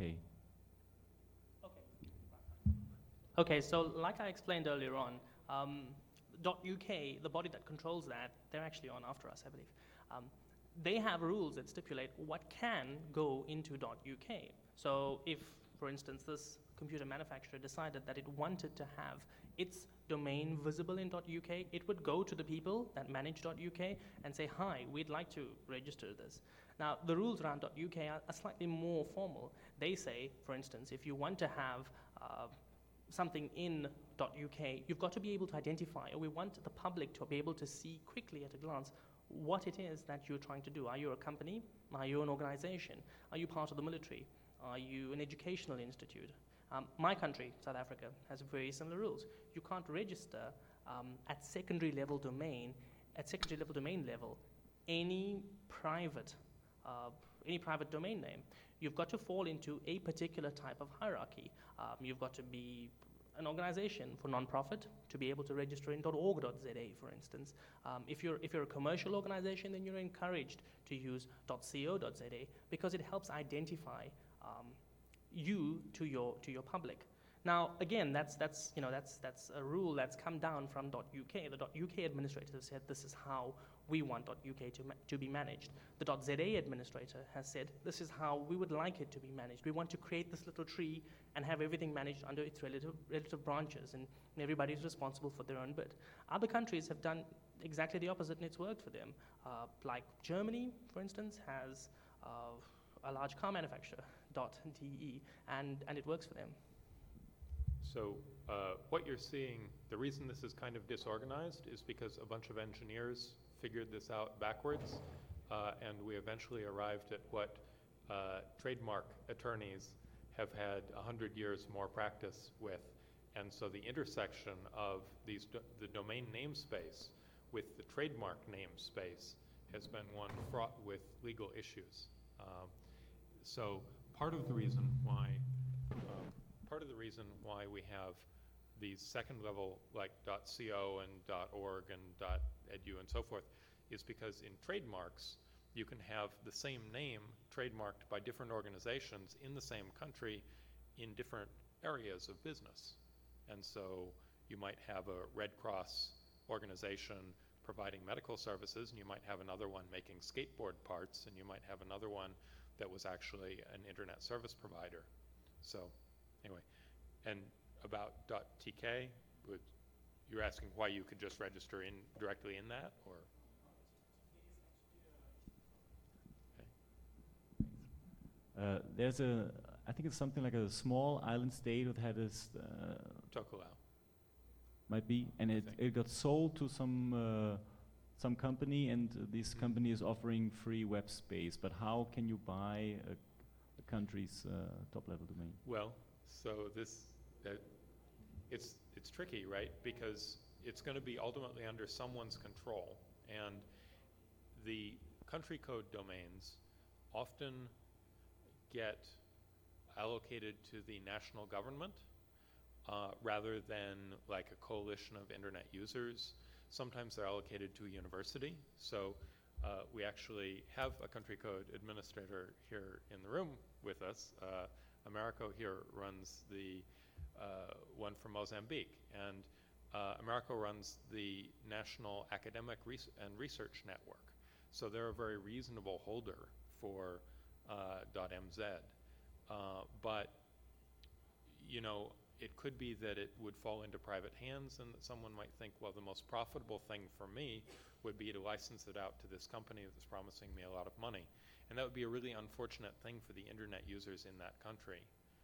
Okay, so like I explained earlier on, .uk, the body that controls that, they're actually on after us, I believe. They have rules that stipulate what can go into .uk. So if, for instance, this computer manufacturer decided that it wanted to have its domain visible in .uk, it would go to the people that manage .uk and say, hi, we'd like to register this. Now, the rules around .uk are slightly more formal. They say, for instance, if you want to have something in .uk, you've got to be able to identify, or we want the public to be able to see quickly at a glance what it is that you're trying to do. Are you a company? Are you an organization? Are you part of the military? Are you an educational institute? My country, South Africa, has very similar rules. You can't register at secondary level domain level, any private domain name. You've got to fall into a particular type of hierarchy. You've got to be an organization for non-profit to be able to register in .org.za, for instance. If you're a commercial organization, then you're encouraged to use .co.za because it helps identify you to your public. Now, again, that's a rule that's come down from .uk. The .uk administrator said this is how we want .uk to be managed. The .za administrator has said this is how we would like it to be managed. We want to create this little tree and have everything managed under its relative branches, and everybody is responsible for their own bit. Other countries have done exactly the opposite, and it's worked for them. Like Germany, for instance, has a large car manufacturer, .de, and it works for them. So what you're seeing, the reason this is kind of disorganized is because a bunch of engineers figured this out backwards, and we eventually arrived at what trademark attorneys have had 100 years more practice with. And so the intersection of the domain namespace with the trademark namespace has been one fraught with legal issues. So part of the reason why we have these second level like .co and .org and .edu and so forth is because in trademarks you can have the same name trademarked by different organizations in the same country in different areas of business. And so you might have a Red Cross organization providing medical services, and you might have another one making skateboard parts, and you might have another one that was actually an internet service provider. So anyway, and about .tk, you're asking why you could just register directly in that, or? There's I think it's something like a small island state that had this. Tokelau. Might be, and it got sold to some company, and this company is offering free web space. But how can you buy a country's top-level domain? Well, so it's tricky, right? Because it's going to be ultimately under someone's control, and the country code domains often get allocated to the national government rather than like a coalition of internet users. Sometimes they're allocated to a university. So we actually have a country code administrator here in the room with us. Americo here runs the one for Mozambique, and Americo runs the National Academic and Research Network. So they're a very reasonable holder for .mz. But, you know, it could be that it would fall into private hands, and that someone might think, well, the most profitable thing for me would be to license it out to this company that's promising me a lot of money. And that would be a really unfortunate thing for the internet users in that country.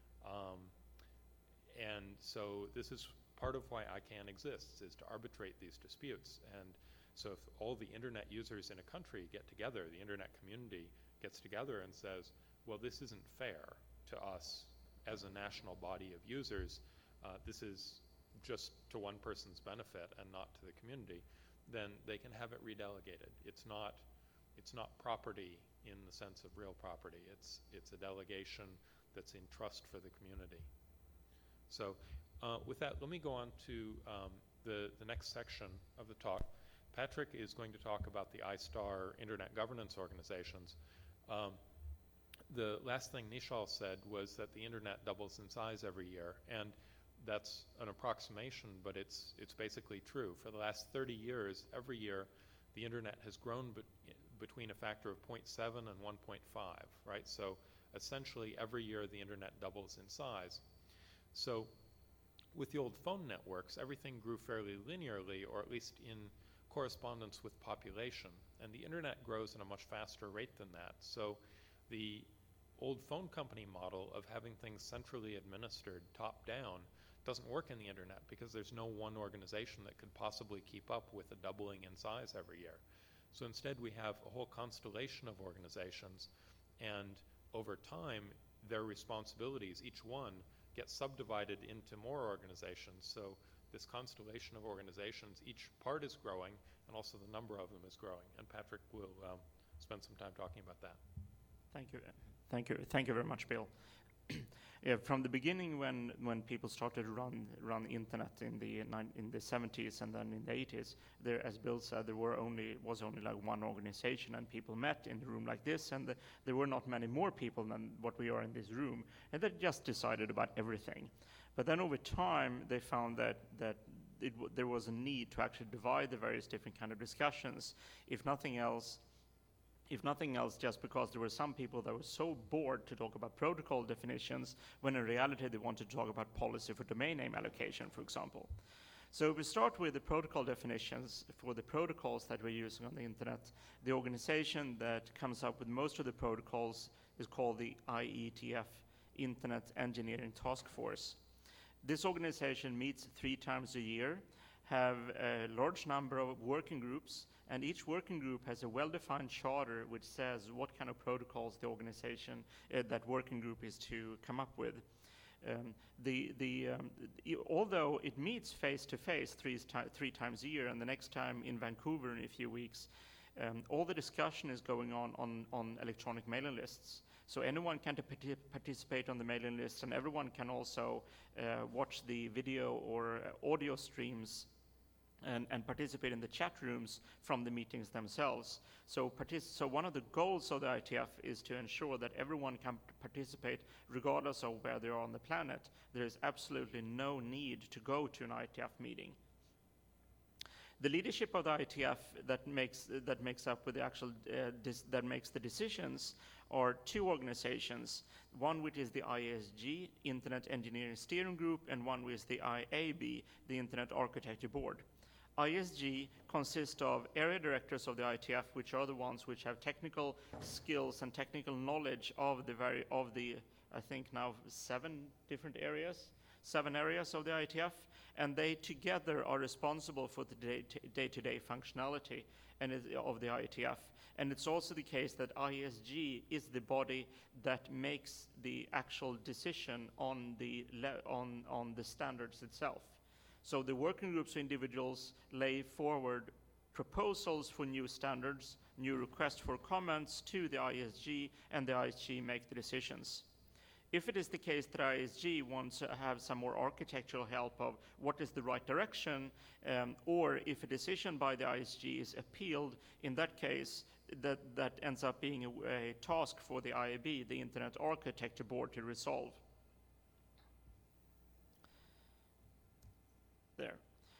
And so this is part of why ICANN exists, is to arbitrate these disputes. And so if all the internet users in a country get together, the internet community gets together and says, well, this isn't fair to us as a national body of users, this is just to one person's benefit and not to the community, then they can have it redelegated. It's not property in the sense of real property. It's a delegation that's in trust for the community. So with that, let me go on to the next section of the talk. Patrick is going to talk about the ISTAR Internet Governance Organizations. The last thing Nishal said was that the internet doubles in size every year, and that's an approximation, but it's basically true. For the last 30 years, every year, the internet has grown between a factor of 0.7 and 1.5, right? So essentially, every year, the internet doubles in size. So with the old phone networks, everything grew fairly linearly, or at least in correspondence with population, and the internet grows at a much faster rate than that. So the old phone company model of having things centrally administered top down doesn't work in the internet because there's no one organization that could possibly keep up with a doubling in size every year. So instead we have a whole constellation of organizations, and over time their responsibilities, each one, gets subdivided into more organizations. So this constellation of organizations, each part is growing, and also the number of them is growing. And Patrick will spend some time talking about that. Thank you. Thank you very much, Bill. yeah, from the beginning, when people started to run internet in the 70s and then in the 80s, there, as Bill said, there was only like one organization, and people met in a room like this, and there were not many more people than what we are in this room, and they just decided about everything. But then over time, they found that there was a need to actually divide the various different kind of discussions, if nothing else, just because there were some people that were so bored to talk about protocol definitions, when in reality they wanted to talk about policy for domain name allocation, for example. So we start with the protocol definitions for the protocols that we're using on the internet. The organization that comes up with most of the protocols is called the IETF, Internet Engineering Task Force. This organization meets 3 times a year, have a large number of working groups, and each working group has a well-defined charter which says what kind of protocols the organization, that working group is to come up with. Although it meets face-to-face 3 times a year, and the next time in Vancouver in a few weeks, all the discussion is going on electronic mailing lists. So anyone can participate on the mailing list, and everyone can also watch the video or audio streams and participate in the chat rooms from the meetings themselves. So one of the goals of the IETF is to ensure that everyone can participate regardless of where they are on the planet. There is absolutely no need to go to an IETF meeting. The leadership of the IETF that makes up with the actual that makes the decisions are 2 organizations. One which is the ISG, Internet Engineering Steering Group, and one which is the IAB, the Internet Architecture Board. ISG consists of area directors of the IETF, which are the ones which have technical skills and technical knowledge of the I think now 7 areas of the IETF, and they together are responsible for the day-to-day functionality of the IETF. And it's also the case that ISG is the body that makes the actual decision on the standards itself. So the working groups or individuals lay forward proposals for new standards, new requests for comments to the ISG, and the ISG make the decisions. If it is the case that ISG wants to have some more architectural help of what is the right direction, or if a decision by the ISG is appealed, in that case, that ends up being a task for the IAB, the Internet Architecture Board, to resolve. There.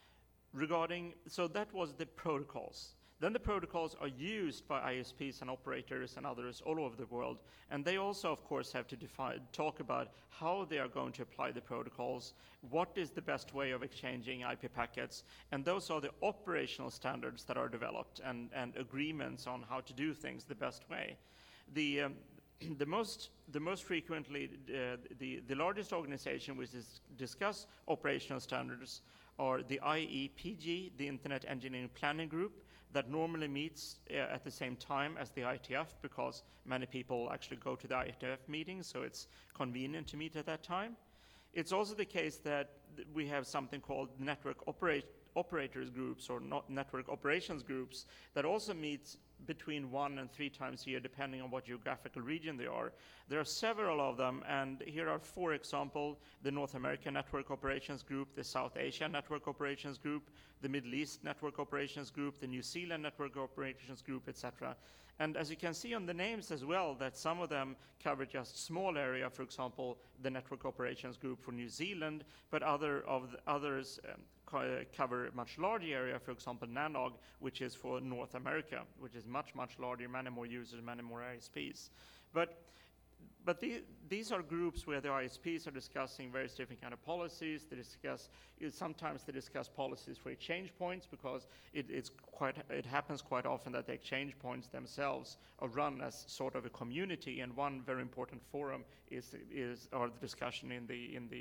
So that was the protocols. Then the protocols are used by ISPs and operators and others all over the world, and they also, of course, have to talk about how they are going to apply the protocols, what is the best way of exchanging IP packets, and those are the operational standards that are developed and agreements on how to do things the best way. The most frequently, the largest organization which discuss operational standards are the IEPG, the Internet Engineering Planning Group, that normally meets at the same time as the IETF, because many people actually go to the IETF meetings, so it's convenient to meet at that time. It's also the case that we have something called network operators groups or network operations groups that also meet between 1 and 3 times a year, depending on what geographical region they are. There are several of them, and here are 4 examples: the North American Network Operations Group, the South Asia Network Operations Group, the Middle East Network Operations Group, the New Zealand Network Operations Group, etc. And as you can see on the names as well, that some of them cover just small area, for example, the Network Operations Group for New Zealand, but others cover a much larger area, for example, NANOG, which is for North America, which is much, much larger, many more users, many more ISPs. But these are groups where the ISPs are discussing various different kind of policies. Sometimes they discuss policies for exchange points, because it happens quite often that the exchange points themselves are run as sort of a community, and one very important forum is the discussion in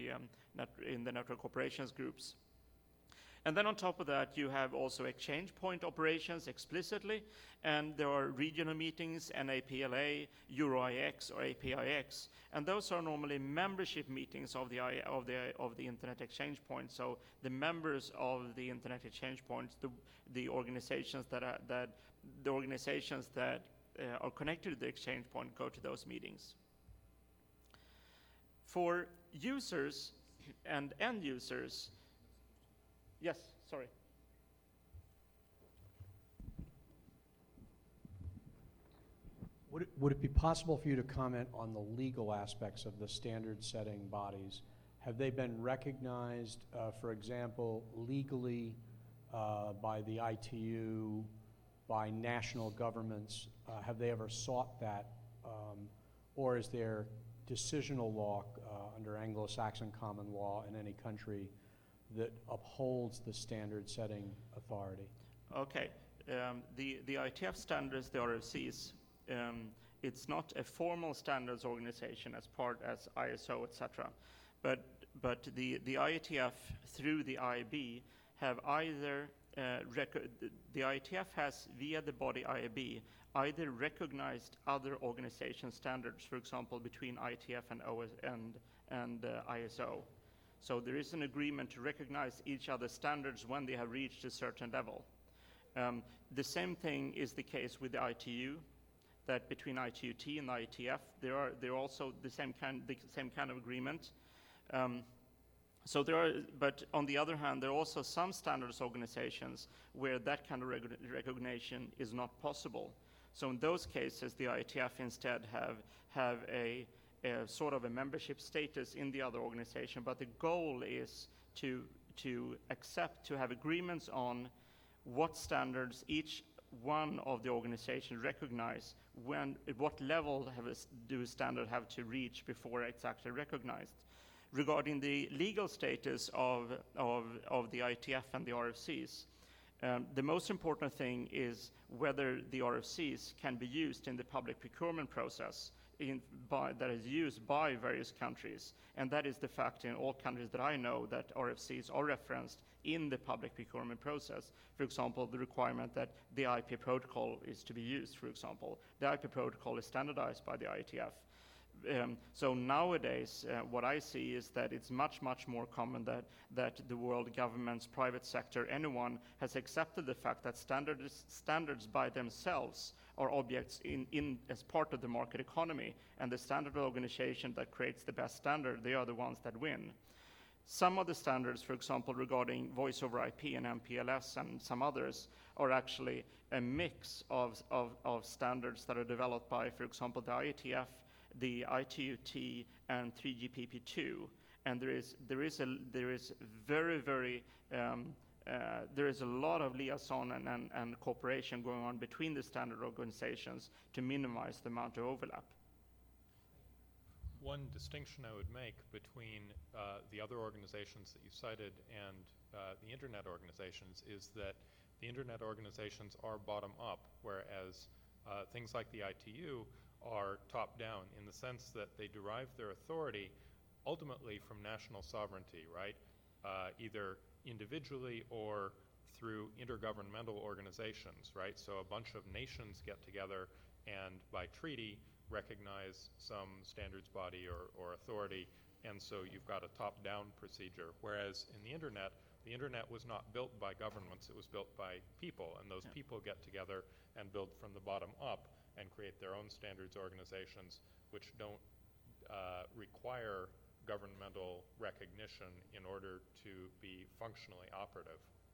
the network operations groups. And then on top of that, you have also exchange point operations explicitly, and there are regional meetings, NAPLA, EuroIX, or APIX, and those are normally membership meetings of the Internet Exchange Point. So the members of the Internet Exchange Points, the organizations that are connected to the exchange point, go to those meetings. For users and end users, yes, sorry. Would it be possible for you to comment on the legal aspects of the standard-setting bodies? Have they been recognized, for example, legally by the ITU, by national governments? Have they ever sought that? Or is there decisional law under Anglo-Saxon common law in any country that upholds the standard-setting authority? Okay. The IETF standards, the RFCs, it's not a formal standards organization as ISO, etc. But the IETF through the IAB have either the IETF has via the body IAB either recognized other organization standards, for example, between IETF and ISO. So there is an agreement to recognize each other's standards when they have reached a certain level. The same thing is the case with the ITU. That between ITU-T and the IETF, there are also the same kind of agreement. So there are, but on the other hand, there are also some standards organizations where that kind of recognition is not possible. So in those cases, the IETF instead have a sort of a membership status in the other organization, but the goal is to have agreements on what standards each one of the organizations recognize, at what level do a standard have to reach before it's actually recognized. Regarding the legal status of the IETF and the RFCs, the most important thing is whether the RFCs can be used in the public procurement process that is used by various countries. And that is the fact in all countries that I know that RFCs are referenced in the public procurement process. For example, the requirement that the IP protocol is to be used, for example. The IP protocol is standardized by the IETF. So nowadays, what I see is that it's much, much more common that the world governments, private sector, anyone has accepted the fact that standards by themselves are objects as part of the market economy, and the standard organization that creates the best standard, they are the ones that win. Some of the standards, for example, regarding voice over IP and MPLS and some others, are actually a mix of standards that are developed by, for example, the IETF, the ITU-T, and 3GPP2, and there is a lot of liaison and cooperation going on between the standard organizations to minimize the amount of overlap. One distinction I would make between the other organizations that you cited and the Internet organizations is that the Internet organizations are bottom-up, whereas things like the ITU are top-down in the sense that they derive their authority ultimately from national sovereignty, right? Either individually or through intergovernmental organizations, right? So a bunch of nations get together and by treaty recognize some standards body or authority, and so you've got a top-down procedure. Whereas in the Internet was not built by governments, it was built by people, and those people get together and build from the bottom up and create their own standards organizations which don't require governmental recognition in order to be functionally operative.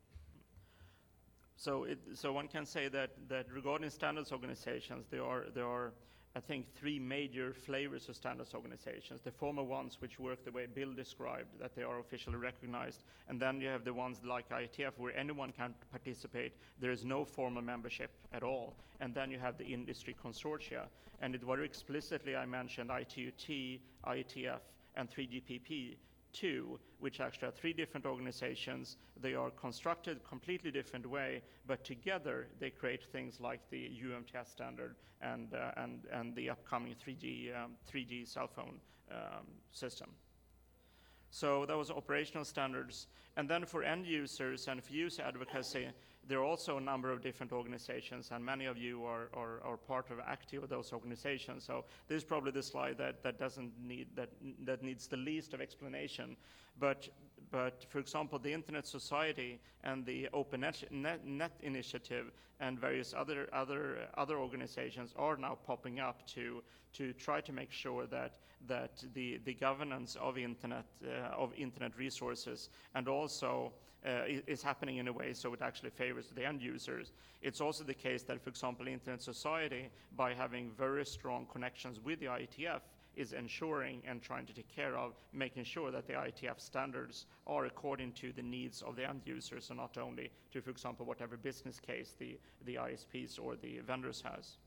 So one can say that regarding standards organizations, there are I think three major flavors of standards organizations. The former ones which work the way Bill described, that they are officially recognized, and then you have the ones like IETF where anyone can participate. There is no formal membership at all. And then you have the industry consortia. And it very explicitly I mentioned ITU-T, IETF, and 3GPP2, which actually are three different organizations. They are constructed completely different way, but together they create things like the UMTS standard and the upcoming 3G cell phone system. So that was operational standards. And then for end users and for user advocacy, there are also a number of different organizations, and many of you are part of active of those organizations. So this is probably the slide that needs the least of explanation. But but for example, the Internet Society and the Open Net Initiative and various other organizations are now popping up to try to make sure that the governance of internet resources and also is happening in a way so it actually favors the end users. It's also the case that, for example, Internet Society, by having very strong connections with the IETF, is ensuring and trying to take care of making sure that the IETF standards are according to the needs of the end users and not only to, for example, whatever business case the ISPs or the vendors has.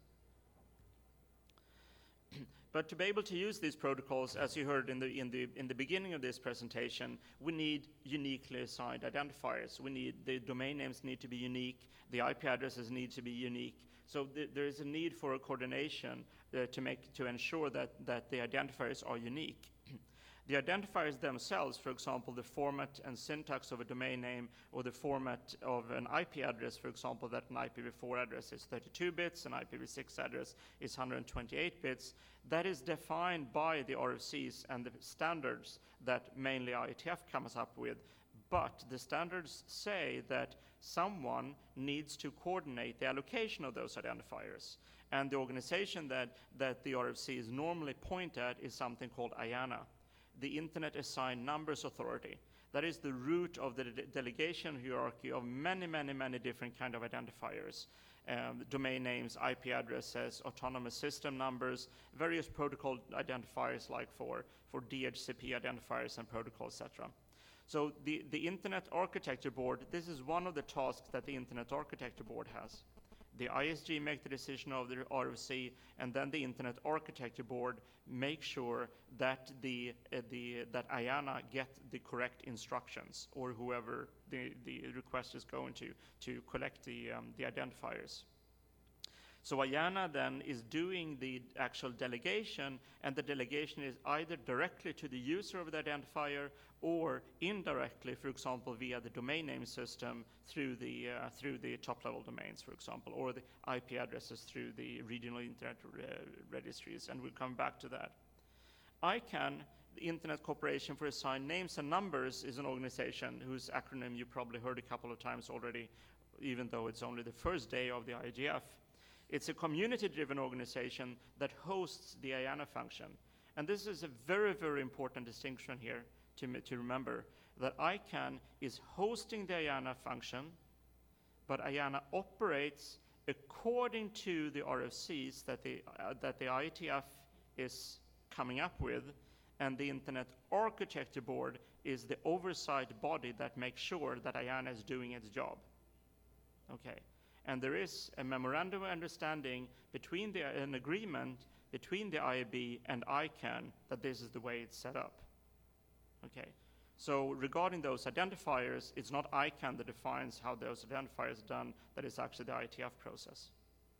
But to be able to use these protocols, as you heard in the beginning of this presentation, we need uniquely assigned identifiers. The domain names need to be unique, the IP addresses need to be unique. So there is a need for a coordination to ensure that the identifiers are unique. The identifiers themselves, for example, the format and syntax of a domain name or the format of an IP address, for example, that an IPv4 address is 32 bits, an IPv6 address is 128 bits, that is defined by the RFCs and the standards that mainly IETF comes up with. But the standards say that someone needs to coordinate the allocation of those identifiers. And the organization that the RFCs normally point at is something called IANA, the Internet Assigned Numbers Authority. That is the root of the delegation hierarchy of many, many, many different kind of identifiers. Domain names, IP addresses, autonomous system numbers, various protocol identifiers like for DHCP identifiers and protocols, etc. So the Internet Architecture Board, this is one of the tasks that the Internet Architecture Board has. The ISG make the decision of the RFC, and then the Internet Architecture Board make sure that that IANA get the correct instructions, or whoever the request is going to collect the identifiers. So IANA then is doing the actual delegation, and the delegation is either directly to the user of the identifier or indirectly, for example, via the domain name system through the top-level domains, for example, or the IP addresses through the regional internet registries, and we'll come back to that. ICANN, the Internet Corporation for Assigned Names and Numbers, is an organization whose acronym you probably heard a couple of times already, even though it's only the first day of the IGF. It's a community-driven organization that hosts the IANA function. And this is a very, very important distinction here to remember, that ICANN is hosting the IANA function, but IANA operates according to the RFCs that the IETF is coming up with, and the Internet Architecture Board is the oversight body that makes sure that IANA is doing its job. Okay. And there is a memorandum of understanding an agreement between the IAB and ICANN that this is the way it's set up. Okay. So regarding those identifiers, it's not ICANN that defines how those identifiers are done, that is actually the IETF process.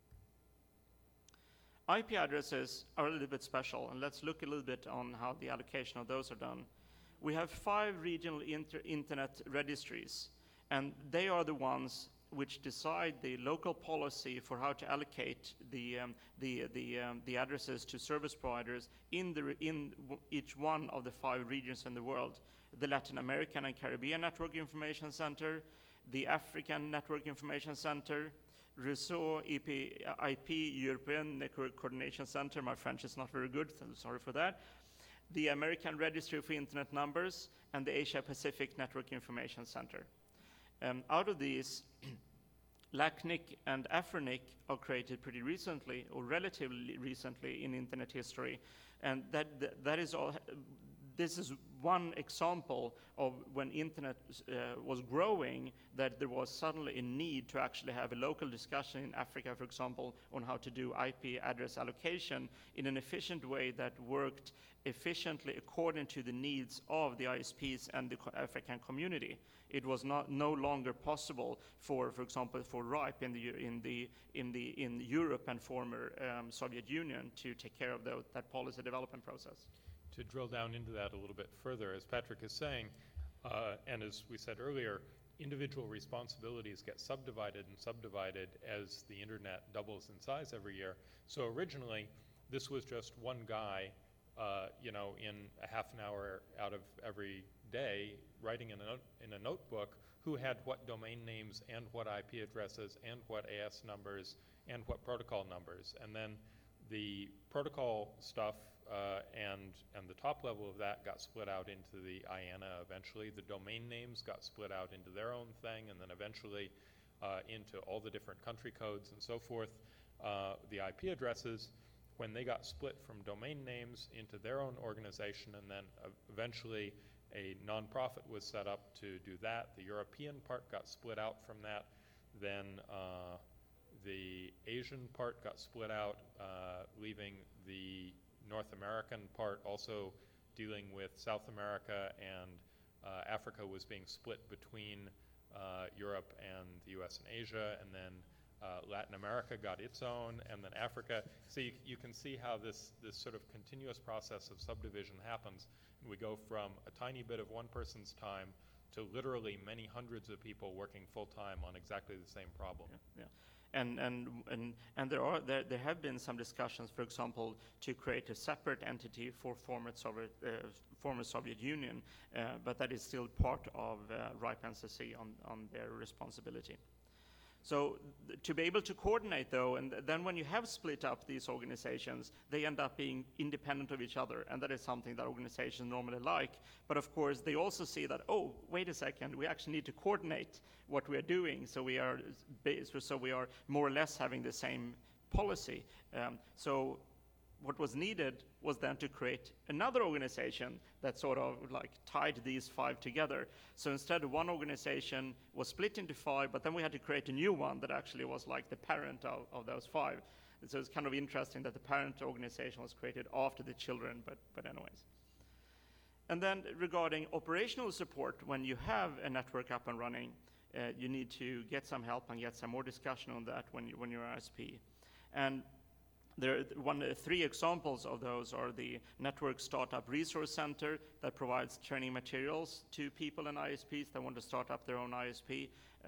IP addresses are a little bit special, and let's look a little bit on how the allocation of those are done. We have 5 regional internet registries, and they are the ones which decide the local policy for how to allocate the addresses to service providers in each one of the 5 regions in the world: the Latin American and Caribbean Network Information Center, the African Network Information Center, RESEAU IP European Network Coordination Center. My French is not very good, so sorry for that. The American Registry for Internet Numbers, and the Asia Pacific Network Information Center. Out of these, LACNIC and AFRINIC are created pretty recently, or relatively recently in Internet history, and that is all. This is one example of when Internet was growing, that there was suddenly a need to actually have a local discussion in Africa, for example, on how to do IP address allocation in an efficient way that worked efficiently according to the needs of the ISPs and the African community. It was no longer possible for example, for RIPE in Europe and former Soviet Union to take care of that policy development process. To drill down into that a little bit further, as Patrick is saying, and as we said earlier, individual responsibilities get subdivided as the internet doubles in size every year. So originally, this was just one guy, in a half an hour out of every day writing in a notebook who had what domain names and what IP addresses and what AS numbers and what protocol numbers. And then the protocol stuff and the top level of that got split out into the IANA eventually. The domain names got split out into their own thing, and then eventually into all the different country codes and so forth. The IP addresses, when they got split from domain names into their own organization, and then eventually a nonprofit was set up to do that. The European part got split out from that. Then the Asian part got split out, leaving the North American part also dealing with South America, and Africa was being split between Europe and the US and Asia, and then Latin America got its own, and then Africa. So you can see how this sort of continuous process of subdivision happens. And we go from a tiny bit of one person's time to literally many hundreds of people working full time on exactly the same problem. Yeah. And there have been some discussions, for example, to create a separate entity for former Soviet Union, but that is still part of RIPE NCC on their responsibility. So to be able to coordinate, though, and then when you have split up these organizations, they end up being independent of each other, and that is something that organizations normally like. But of course, they also see that, oh, wait a second, we actually need to coordinate what we are doing, so we are more or less having the same policy. So what was needed was then to create another organization that sort of like tied these five together. So instead, one organization was split into five, but then we had to create a new one that actually was like the parent of those five. And so it's kind of interesting that the parent organization was created after the children, but anyways. And then regarding operational support, when you have a network up and running, you need to get some help and get some more discussion on that when you're ISP. And three examples of those are the Network Startup Resource Center that provides training materials to people in ISPs that want to start up their own ISP.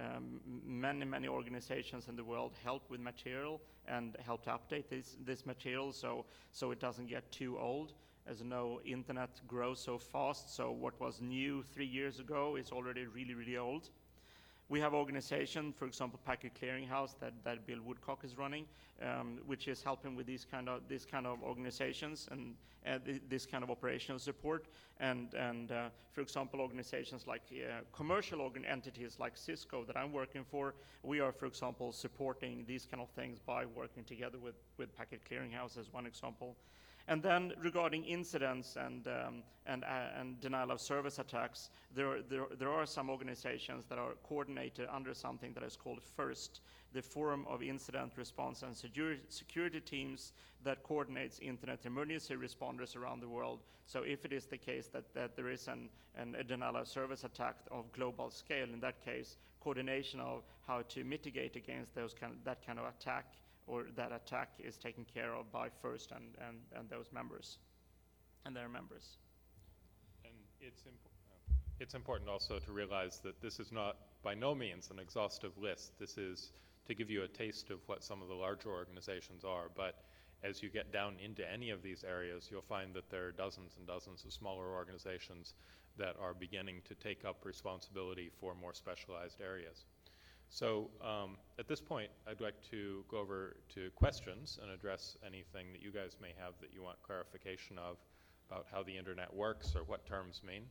Many organizations in the world help with material and help to update this material so it doesn't get too old. As you know, internet grows so fast, so what was new 3 years ago is already really old. We have organizations, for example, Packet Clearinghouse that Bill Woodcock is running, which is helping with these kind of organizations and this kind of operational support. And for example, organizations like commercial entities like Cisco that I'm working for, we are, for example, supporting these kind of things by working together with Packet Clearinghouse as one example. And then regarding incidents and denial of service attacks, there are some organizations that are coordinated under something that is called FIRST, the Forum of Incident Response and Security Teams that coordinates internet emergency responders around the world. So if it is the case that there is a denial of service attack of global scale, in that case, coordination of how to mitigate against that kind of attack, or that attack is taken care of by FIRST and those members and their members. And it's important also to realize that this is not by no means an exhaustive list. This is to give you a taste of what some of the larger organizations are. But as you get down into any of these areas, you'll find that there are dozens and dozens of smaller organizations that are beginning to take up responsibility for more specialized areas. So at this point, I'd like to go over to questions and address anything that you guys may have that you want clarification of about how the internet works or what terms mean.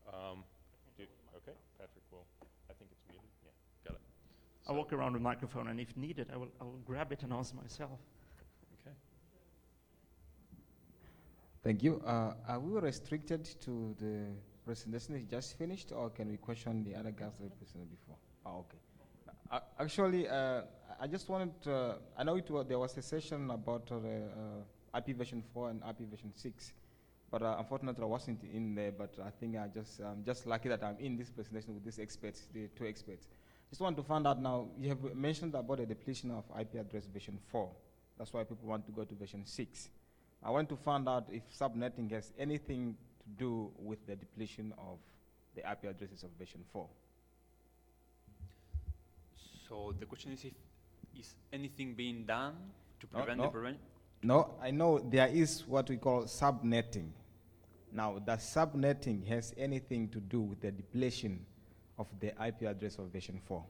Okay, Patrick will, I think it's muted. Yeah, got it. I'll walk around with the microphone, and if needed, I will grab it and answer myself. Okay. Thank you. Are we restricted to the presentation that you just finished, or can we question the other guys that presented before? Oh, okay. Actually, I just wanted to, I know there was a session about IP version 4 and IP version 6, but unfortunately I wasn't in there, but I think I'm just lucky that I'm in this presentation with these experts, the two experts. Just want to find out now, you have mentioned about the depletion of IP address version 4. That's why people want to go to version 6. I want to find out if subnetting has anything to do with the depletion of the IP addresses of version 4. So the question is anything being done to prevent the prevention? No, I know there is what we call subnetting. Now, does subnetting has anything to do with the depletion of the IP address of version 4?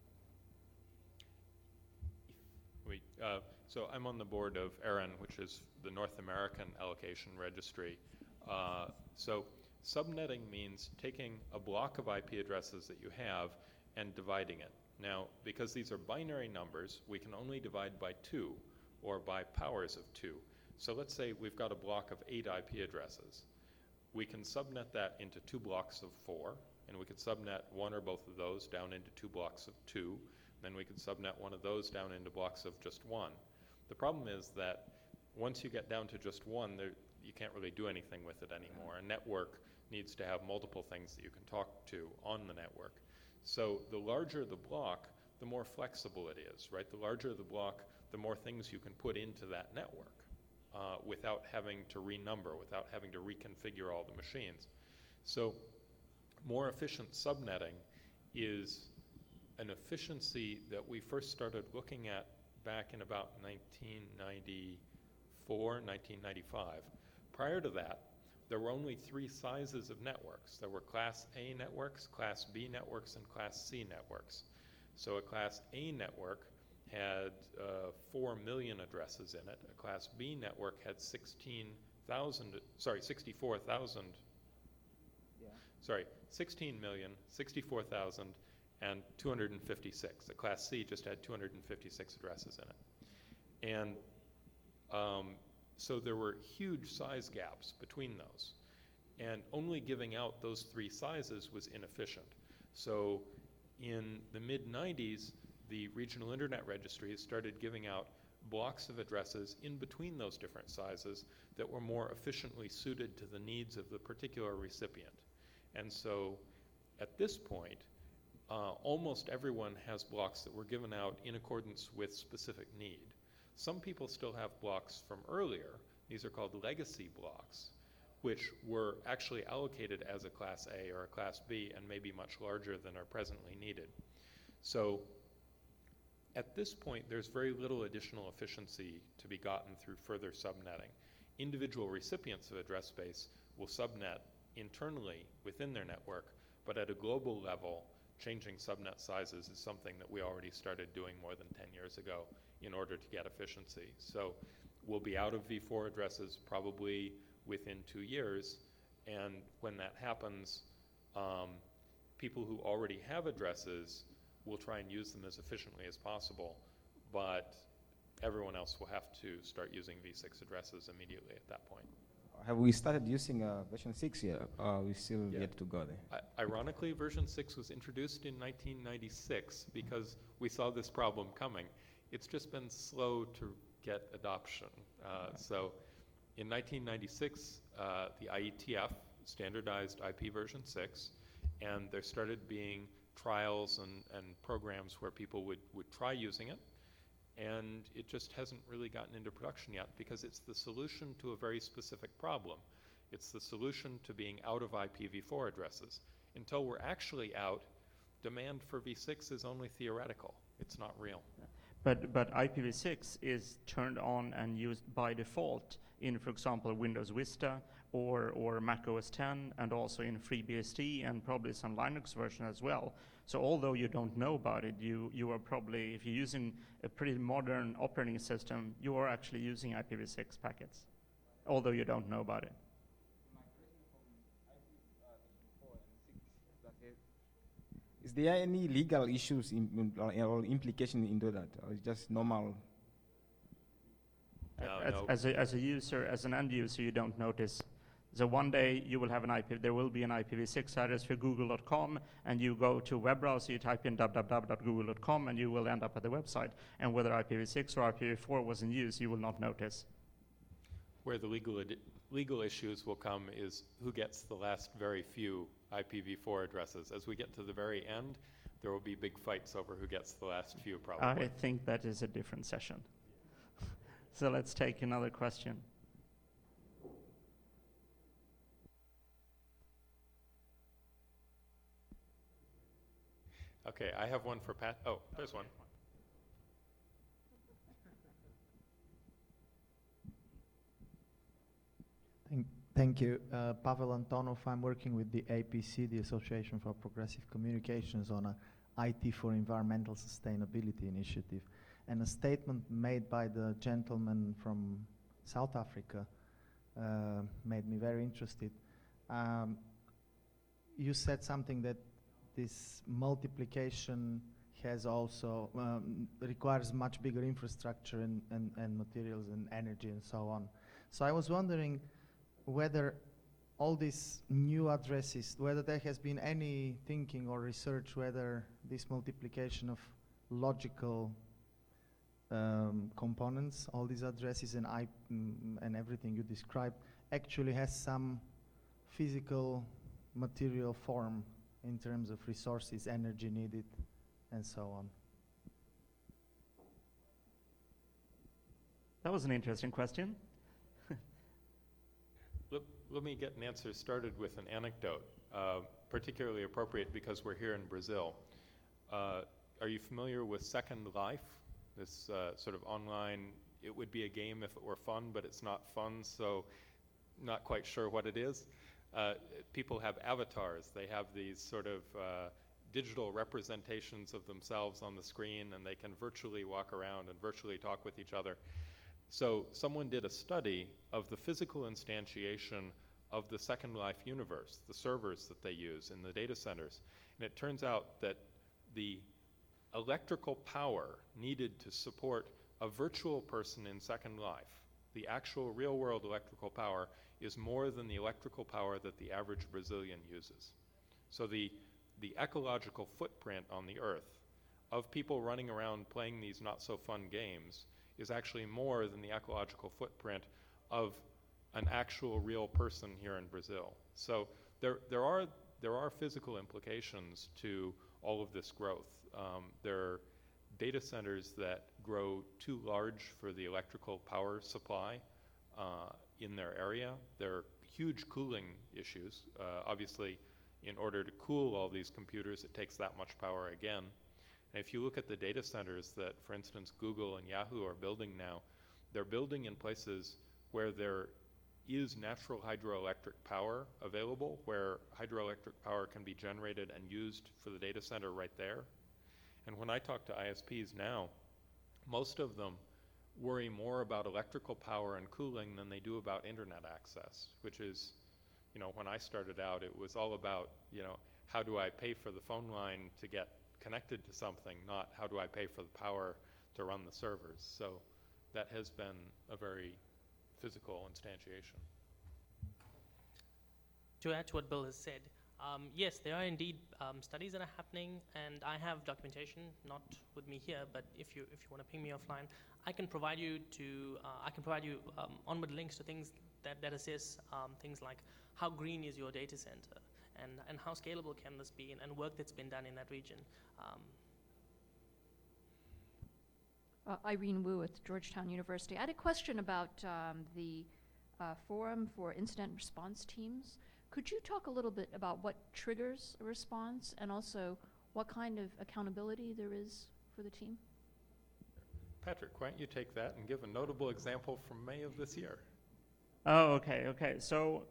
So I'm on the board of ARIN, which is the North American Allocation Registry. So subnetting means taking a block of IP addresses that you have and dividing it. Now, because these are binary numbers, we can only divide by 2 or by powers of 2. So let's say we've got a block of 8 IP addresses. We can subnet that into 2 blocks of 4, and we could subnet one or both of those down into 2 blocks of 2. Then we could subnet one of those down into blocks of just 1. The problem is that once you get down to just 1, you can't really do anything with it anymore. A network needs to have multiple things that you can talk to on the network. So the larger the block, the more flexible it is, right? The larger the block, the more things you can put into that network without having to renumber, without having to reconfigure all the machines. So more efficient subnetting is an efficiency that we first started looking at back in about 1994, 1995. Prior to that, there were only 3 sizes of networks. There were Class A networks, Class B networks, and Class C networks. So a Class A network had 4 million addresses in it. A Class B network had 64,000. Sorry, 16 million, 64,000, and 256. The Class C just had 256 addresses in it. And so there were huge size gaps between those. And only giving out those 3 sizes was inefficient. So in the mid-90s, the regional internet registries started giving out blocks of addresses in between those different sizes that were more efficiently suited to the needs of the particular recipient. And so at this point, almost everyone has blocks that were given out in accordance with specific need. Some people still have blocks from earlier. These are called legacy blocks, which were actually allocated as a Class A or a Class B and may be much larger than are presently needed. So at this point, there's very little additional efficiency to be gotten through further subnetting. Individual recipients of address space will subnet internally within their network, but at a global level, changing subnet sizes is something that we already started doing more than 10 years ago in order to get efficiency. So we'll be out of v4 addresses probably within 2 years, and when that happens, people who already have addresses will try and use them as efficiently as possible, but everyone else will have to start using v6 addresses immediately at that point. Have we started using version 6 yet? Or are we still yet to go there? Ironically, version 6 was introduced in 1996 because we saw this problem coming. It's just been slow to get adoption. So in 1996, the IETF standardized IP version 6, and there started being trials and programs where people would try using it. And it just hasn't really gotten into production yet because it's the solution to a very specific problem. It's the solution to being out of IPv4 addresses. Until we're actually out, demand for v6 is only theoretical. It's not real. But IPv6 is turned on and used by default in, for example, Windows Vista or Mac OS X, and also in FreeBSD and probably some Linux version as well. So although you don't know about it, you are probably, if you're using a pretty modern operating system, you are actually using IPv6 packets, although you don't know about it. Is there any legal issues or implication into that, or is just normal? No. As a user, as an end user, you don't notice. So one day you will have there will be an IPv6 address for google.com, and you go to a web browser, you type in www.google.com, and you will end up at the website. And whether IPv6 or IPv4 was in use, you will not notice. Where the legal issues will come is who gets the last very few IPv4 addresses. As we get to the very end, there will be big fights over who gets the last few, probably. I think that is a different session. So let's take another question. Okay, I have one for Pat. Oh, there's one. Thank you. Pavel Antonov, I'm working with the APC, the Association for Progressive Communications, on a IT for Environmental Sustainability initiative. And a statement made by the gentleman from South Africa made me very interested. You said something that this multiplication has also requires much bigger infrastructure and materials and energy and so on. So I was wondering whether all these new addresses, whether there has been any thinking or research whether this multiplication of logical components, all these addresses and everything you described, actually has some physical material form in terms of resources, energy needed, and so on. That was an interesting question. Let me get an answer started with an anecdote, particularly appropriate because we're here in Brazil. Are you familiar with Second Life? This sort of online, it would be a game if it were fun, but it's not fun, so not quite sure what it is. People have avatars. They have these sort of digital representations of themselves on the screen, and they can virtually walk around and virtually talk with each other. So someone did a study of the physical instantiation of the Second Life universe, the servers that they use in the data centers. And it turns out that the electrical power needed to support a virtual person in Second Life, the actual real-world electrical power, is more than the electrical power that the average Brazilian uses. So the ecological footprint on the Earth of people running around playing these not-so-fun games is actually more than the ecological footprint of an actual real person here in Brazil. So there are physical implications to all of this growth. There are data centers that grow too large for the electrical power supply in their area. There are huge cooling issues. Obviously, in order to cool all these computers, it takes that much power again. And if you look at the data centers that, for instance, Google and Yahoo are building now, they're building in places where there is natural hydroelectric power available, where hydroelectric power can be generated and used for the data center right there. And when I talk to ISPs now, most of them worry more about electrical power and cooling than they do about internet access, which is, when I started out, it was all about, how do I pay for the phone line to get connected to something, not how do I pay for the power to run the servers. So that has been a very physical instantiation. To add to what Bill has said, yes, there are indeed studies that are happening, and I have documentation, not with me here, but if you want to ping me offline, I can provide you onward links to things that assess things like how green is your data center, and how scalable can this be, and work that's been done in that region. Irene Wu with Georgetown University. I had a question about the Forum for Incident Response Teams. Could you talk a little bit about what triggers a response, and also what kind of accountability there is for the team? Patrick, why don't you take that and give a notable example from May of this year? Oh, okay. So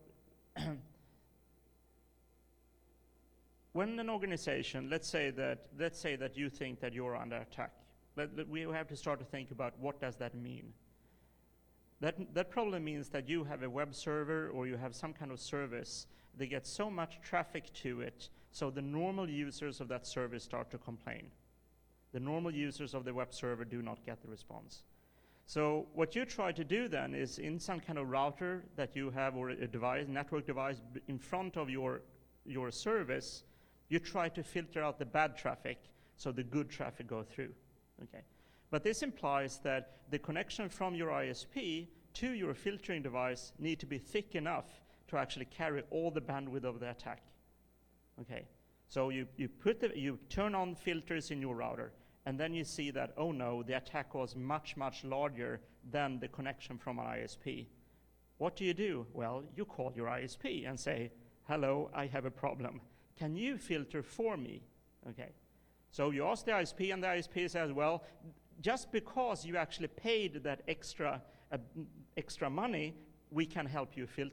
when an organization, let's say that you think that you're under attack, we have to start to think about what does that mean. That probably means that you have a web server or you have some kind of service that gets so much traffic to it, so the normal users of that service start to complain. The normal users of the web server do not get the response. So what you try to do then is, in some kind of router that you have, or a device, network device in front of your service, you try to filter out the bad traffic so the good traffic go through. Okay. But this implies that the connection from your ISP to your filtering device need to be thick enough to actually carry all the bandwidth of the attack. Okay. So you turn on filters in your router, and then you see that, oh no, the attack was much, much larger than the connection from an ISP. What do? Well, you call your ISP and say, hello, I have a problem. Can you filter for me? Okay. So you ask the ISP, and the ISP says, well, just because you actually paid that extra money, we can help you filter.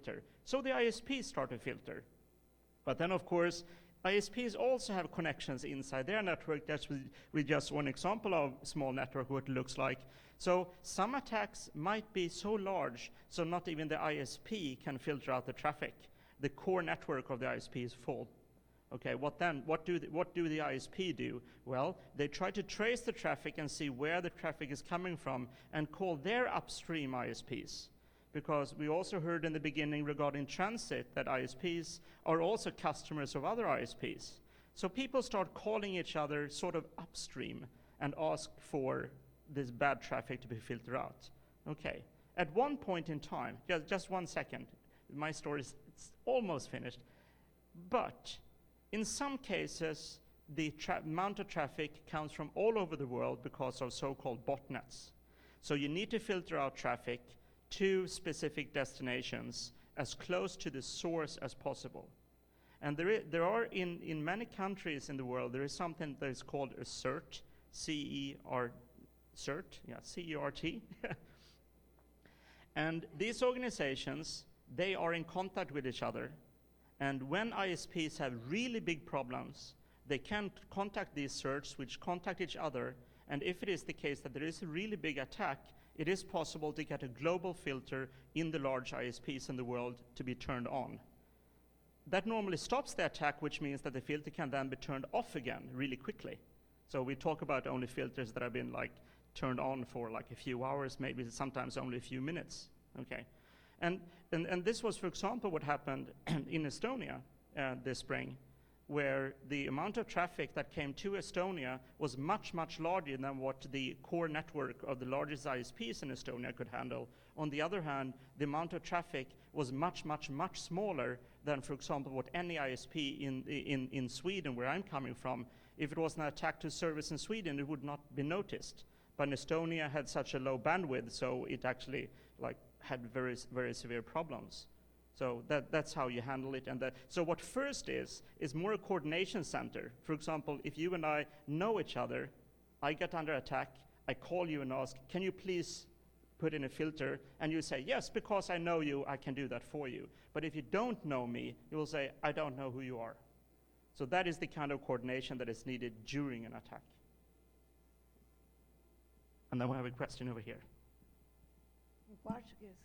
So the ISPs start to filter. But then, of course, ISPs also have connections inside their network. That's with just one example of small network, what it looks like. So some attacks might be so large, so not even the ISP can filter out the traffic. The core network of the ISP is full. Okay, what then? What do the ISP do? Well, they try to trace the traffic and see where the traffic is coming from and call their upstream ISPs. Because we also heard in the beginning regarding transit that ISPs are also customers of other ISPs. So people start calling each other sort of upstream and ask for this bad traffic to be filtered out. Okay, at one point in time, just 1 second, my story is almost finished, but in some cases, the amount of traffic comes from all over the world because of so-called botnets. So you need to filter out traffic to specific destinations as close to the source as possible. And there are in many countries in the world, there is something that is called a CERT, C-E-R-T. And these organizations, they are in contact with each other. And when ISPs have really big problems, they can contact these CERTs, which contact each other. And if it is the case that there is a really big attack, it is possible to get a global filter in the large ISPs in the world to be turned on. That normally stops the attack, which means that the filter can then be turned off again really quickly. So we talk about only filters that have been turned on for a few hours, maybe sometimes only a few minutes. Okay, and this was, for example, what happened in Estonia this spring, where the amount of traffic that came to Estonia was much, much larger than what the core network of the largest ISPs in Estonia could handle. On the other hand, the amount of traffic was much, much, much smaller than, for example, what any ISP in Sweden, where I'm coming from, if it was an attack to service in Sweden, it would not be noticed. But Estonia had such a low bandwidth, so it actually had very, very severe problems. So that's how you handle it. And so what FIRST is more a coordination center. For example, if you and I know each other, I get under attack, I call you and ask, can you please put in a filter? And you say, yes, because I know you, I can do that for you. But if you don't know me, you will say, I don't know who you are. So that is the kind of coordination that is needed during an attack. And then we have a question over here. In Portuguese.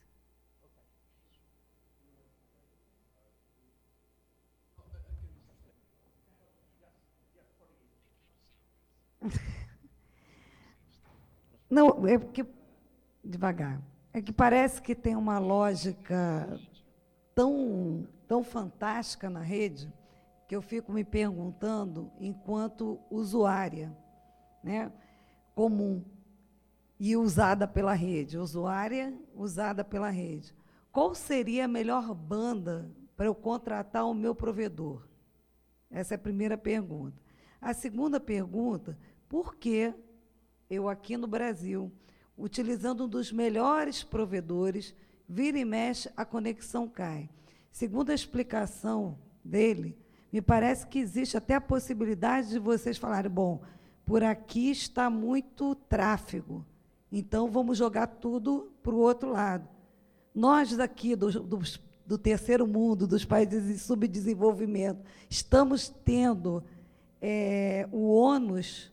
Não, é porque, devagar, é que parece que tem uma lógica tão fantástica na rede que eu fico me perguntando, enquanto usuária, né, comum e usada pela rede, usuária usada pela rede, qual seria a melhor banda para eu contratar o meu provedor? Essa é a primeira pergunta. A segunda pergunta, por que eu aqui no Brasil, utilizando um dos melhores provedores, vira e mexe, a conexão cai? Segundo a explicação dele, me parece que existe até a possibilidade de vocês falarem, bom, por aqui está muito tráfego, então vamos jogar tudo para o outro lado. Nós aqui do terceiro mundo, dos países em subdesenvolvimento, estamos tendo o ônus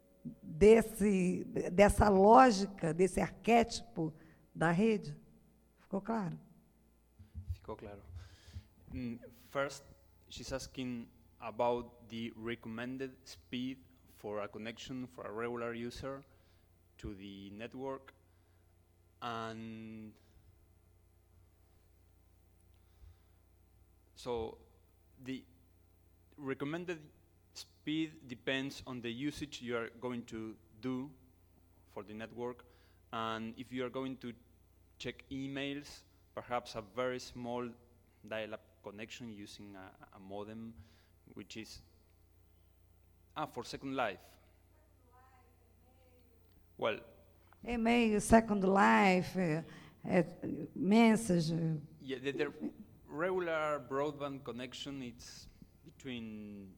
dessa lógica, desse arquétipo da rede? Ficou claro? Ficou claro. First, she's asking about the recommended speed for a connection for a regular user to the network, and so the recommended speed depends on the usage you are going to do for the network, and if you are going to check emails, perhaps a very small dial-up connection using a modem, which is for Second Life. Well, email, Second Life, message. Yeah, the regular broadband connection, it's between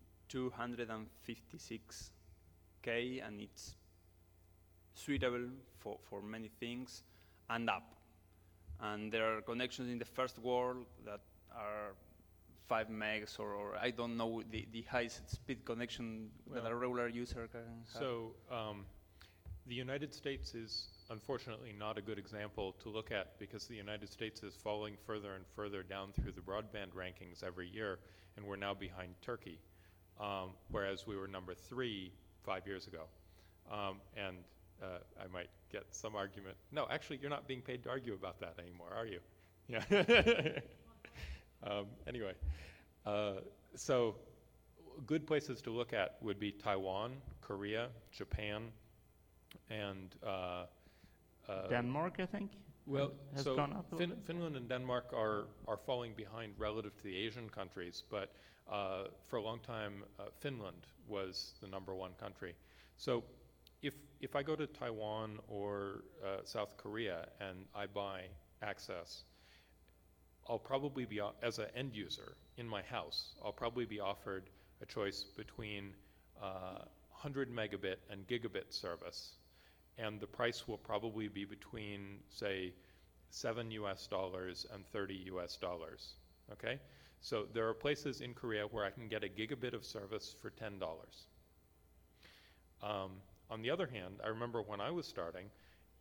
256K, and it's suitable for many things and up. And there are connections in the first world that are 5 megs or I don't know the highest speed connection that a regular user can have? So the United States is unfortunately not a good example to look at because the United States is falling further and further down through the broadband rankings every year, and we're now behind Turkey, whereas we were number 3 5 years ago. And I might get some argument. No, actually, you're not being paid to argue about that anymore, are you? Yeah. Anyway, so good places to look at would be Taiwan, Korea, Japan, and Denmark, I think. well, has so gone up a little bit. Finland and Denmark are falling behind relative to the Asian countries, but for a long time, Finland was the #1 country. So if I go to Taiwan or South Korea and I buy access, I'll probably be, as an end user in my house, I'll probably be offered a choice between 100 megabit and gigabit service, and the price will probably be between, say, $7 and $30. Okay? So there are places in Korea where I can get a gigabit of service for $10. On the other hand, I remember when I was starting,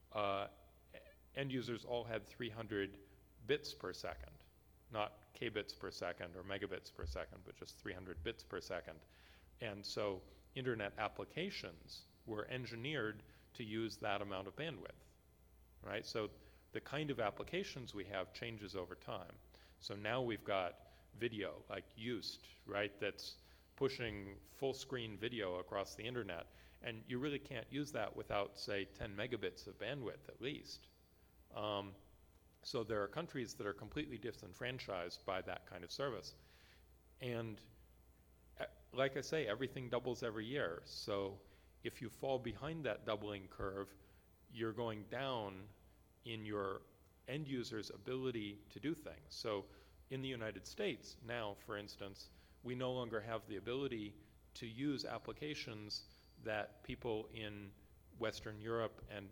end users all had 300 bits per second, not kbits per second or megabits per second, but just 300 bits per second. And so internet applications were engineered to use that amount of bandwidth, right? So the kind of applications we have changes over time. So now we've got video like Yoast, right, that's pushing full screen video across the internet. And you really can't use that without, say, 10 megabits of bandwidth at least. So there are countries that are completely disenfranchised by that kind of service. And like I say, everything doubles every year. So if you fall behind that doubling curve, you're going down in your end user's ability to do things. So in the United States now, for instance, we no longer have the ability to use applications that people in Western Europe and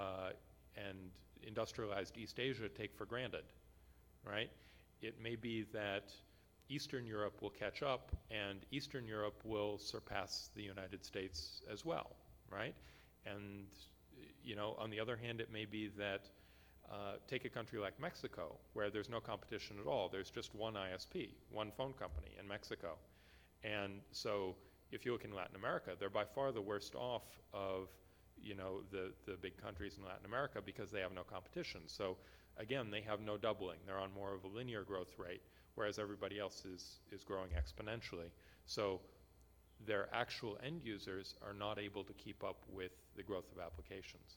industrialized East Asia take for granted, right? It may be that Eastern Europe will catch up and Eastern Europe will surpass the United States as well, right? And, you know, on the other hand, it may be that take a country like Mexico, where there's no competition at all. There's just one ISP, one phone company in Mexico. And so if you look in Latin America, they're by far the worst off of, you know, the big countries in Latin America because they have no competition. So again, they have no doubling. They're on more of a linear growth rate, whereas everybody else is growing exponentially. So their actual end users are not able to keep up with the growth of applications.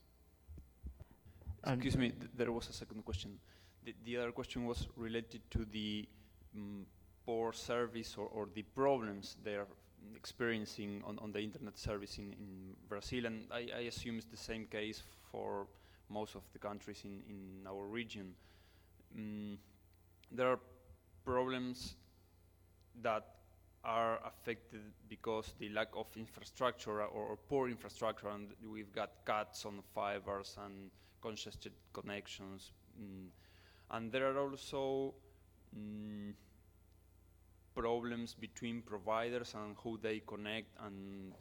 Excuse me, there was a second question. The other question was related to the poor service or the problems they're experiencing on the internet service in Brazil, and I assume it's the same case for most of the countries in our region. There are problems that are affected because the lack of infrastructure or poor infrastructure, and we've got cuts on fibers and congested connections, and there are also problems between providers and who they connect, and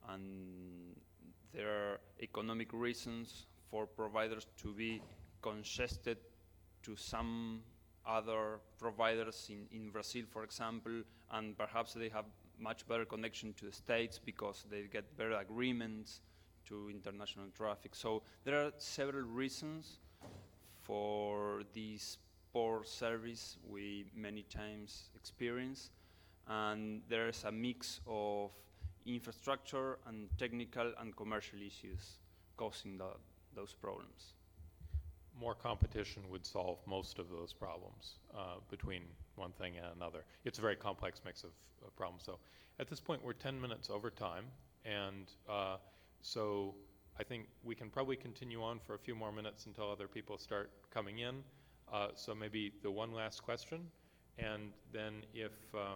there are economic reasons for providers to be congested to some other providers in Brazil, for example, and perhaps they have much better connection to the States because they get better agreements to international traffic. So there are several reasons for this poor service we many times experience, and there's a mix of infrastructure and technical and commercial issues causing those problems. More competition would solve most of those problems between one thing and another. It's a very complex mix of problems. So at this point, we're 10 minutes over time, and so I think we can probably continue on for a few more minutes until other people start coming in. So maybe the one last question, and then if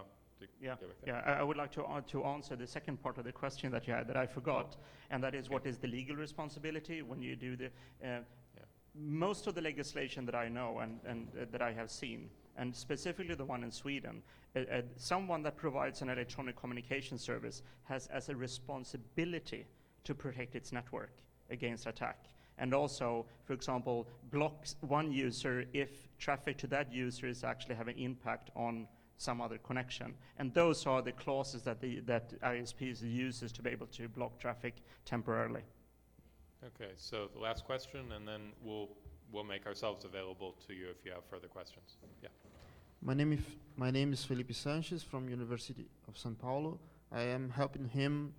I would like to answer the second part of the question that you had that I forgot, and that is what is the legal responsibility when you do the most of the legislation that I know and that I have seen, and specifically the one in Sweden, someone that provides an electronic communication service has as a responsibility to protect its network against attack. And also, for example, blocks one user if traffic to that user is actually having impact on some other connection. And those are the clauses that that ISPs uses to be able to block traffic temporarily. Okay, so the last question, and then we'll make ourselves available to you if you have further questions. Yeah. My name is Felipe Sanchez from University of São Paulo. I am helping him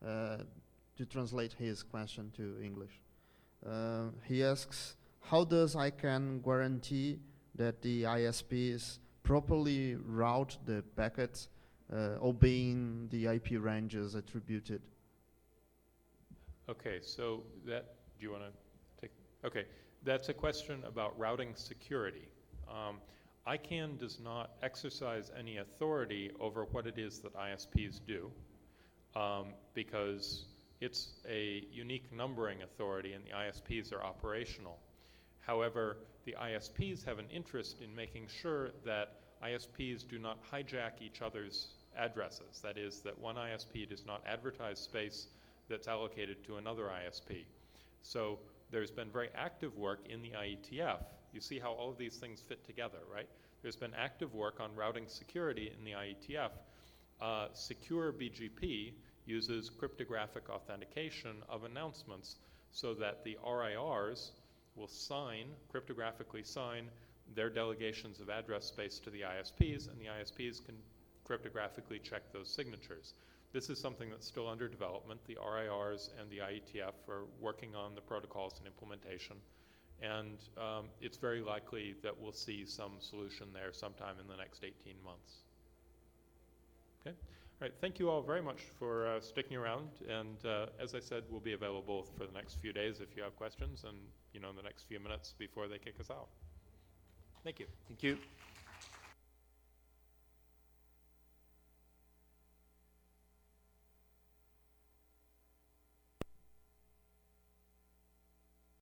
to translate his question to English. He asks, how does ICANN guarantee that the ISPs properly route the packets obeying the IP ranges attributed? Okay, so do you want to take? Okay, that's a question about routing security. ICANN does not exercise any authority over what it is that ISPs do, because it's a unique numbering authority and the ISPs are operational. However, the ISPs have an interest in making sure that ISPs do not hijack each other's addresses. That is, that one ISP does not advertise space that's allocated to another ISP. So there's been very active work in the IETF. You see how all of these things fit together, right? There's been active work on routing security in the IETF. Secure BGP uses cryptographic authentication of announcements so that the RIRs will cryptographically sign their delegations of address space to the ISPs, and the ISPs can cryptographically check those signatures. This is something that's still under development. The RIRs and the IETF are working on the protocols and implementation, and it's very likely that we'll see some solution there sometime in the next 18 months. Okay? All right, thank you all very much for sticking around, and as I said, we'll be available for the next few days if you have questions, and in the next few minutes before they kick us out. Thank you. Thank you.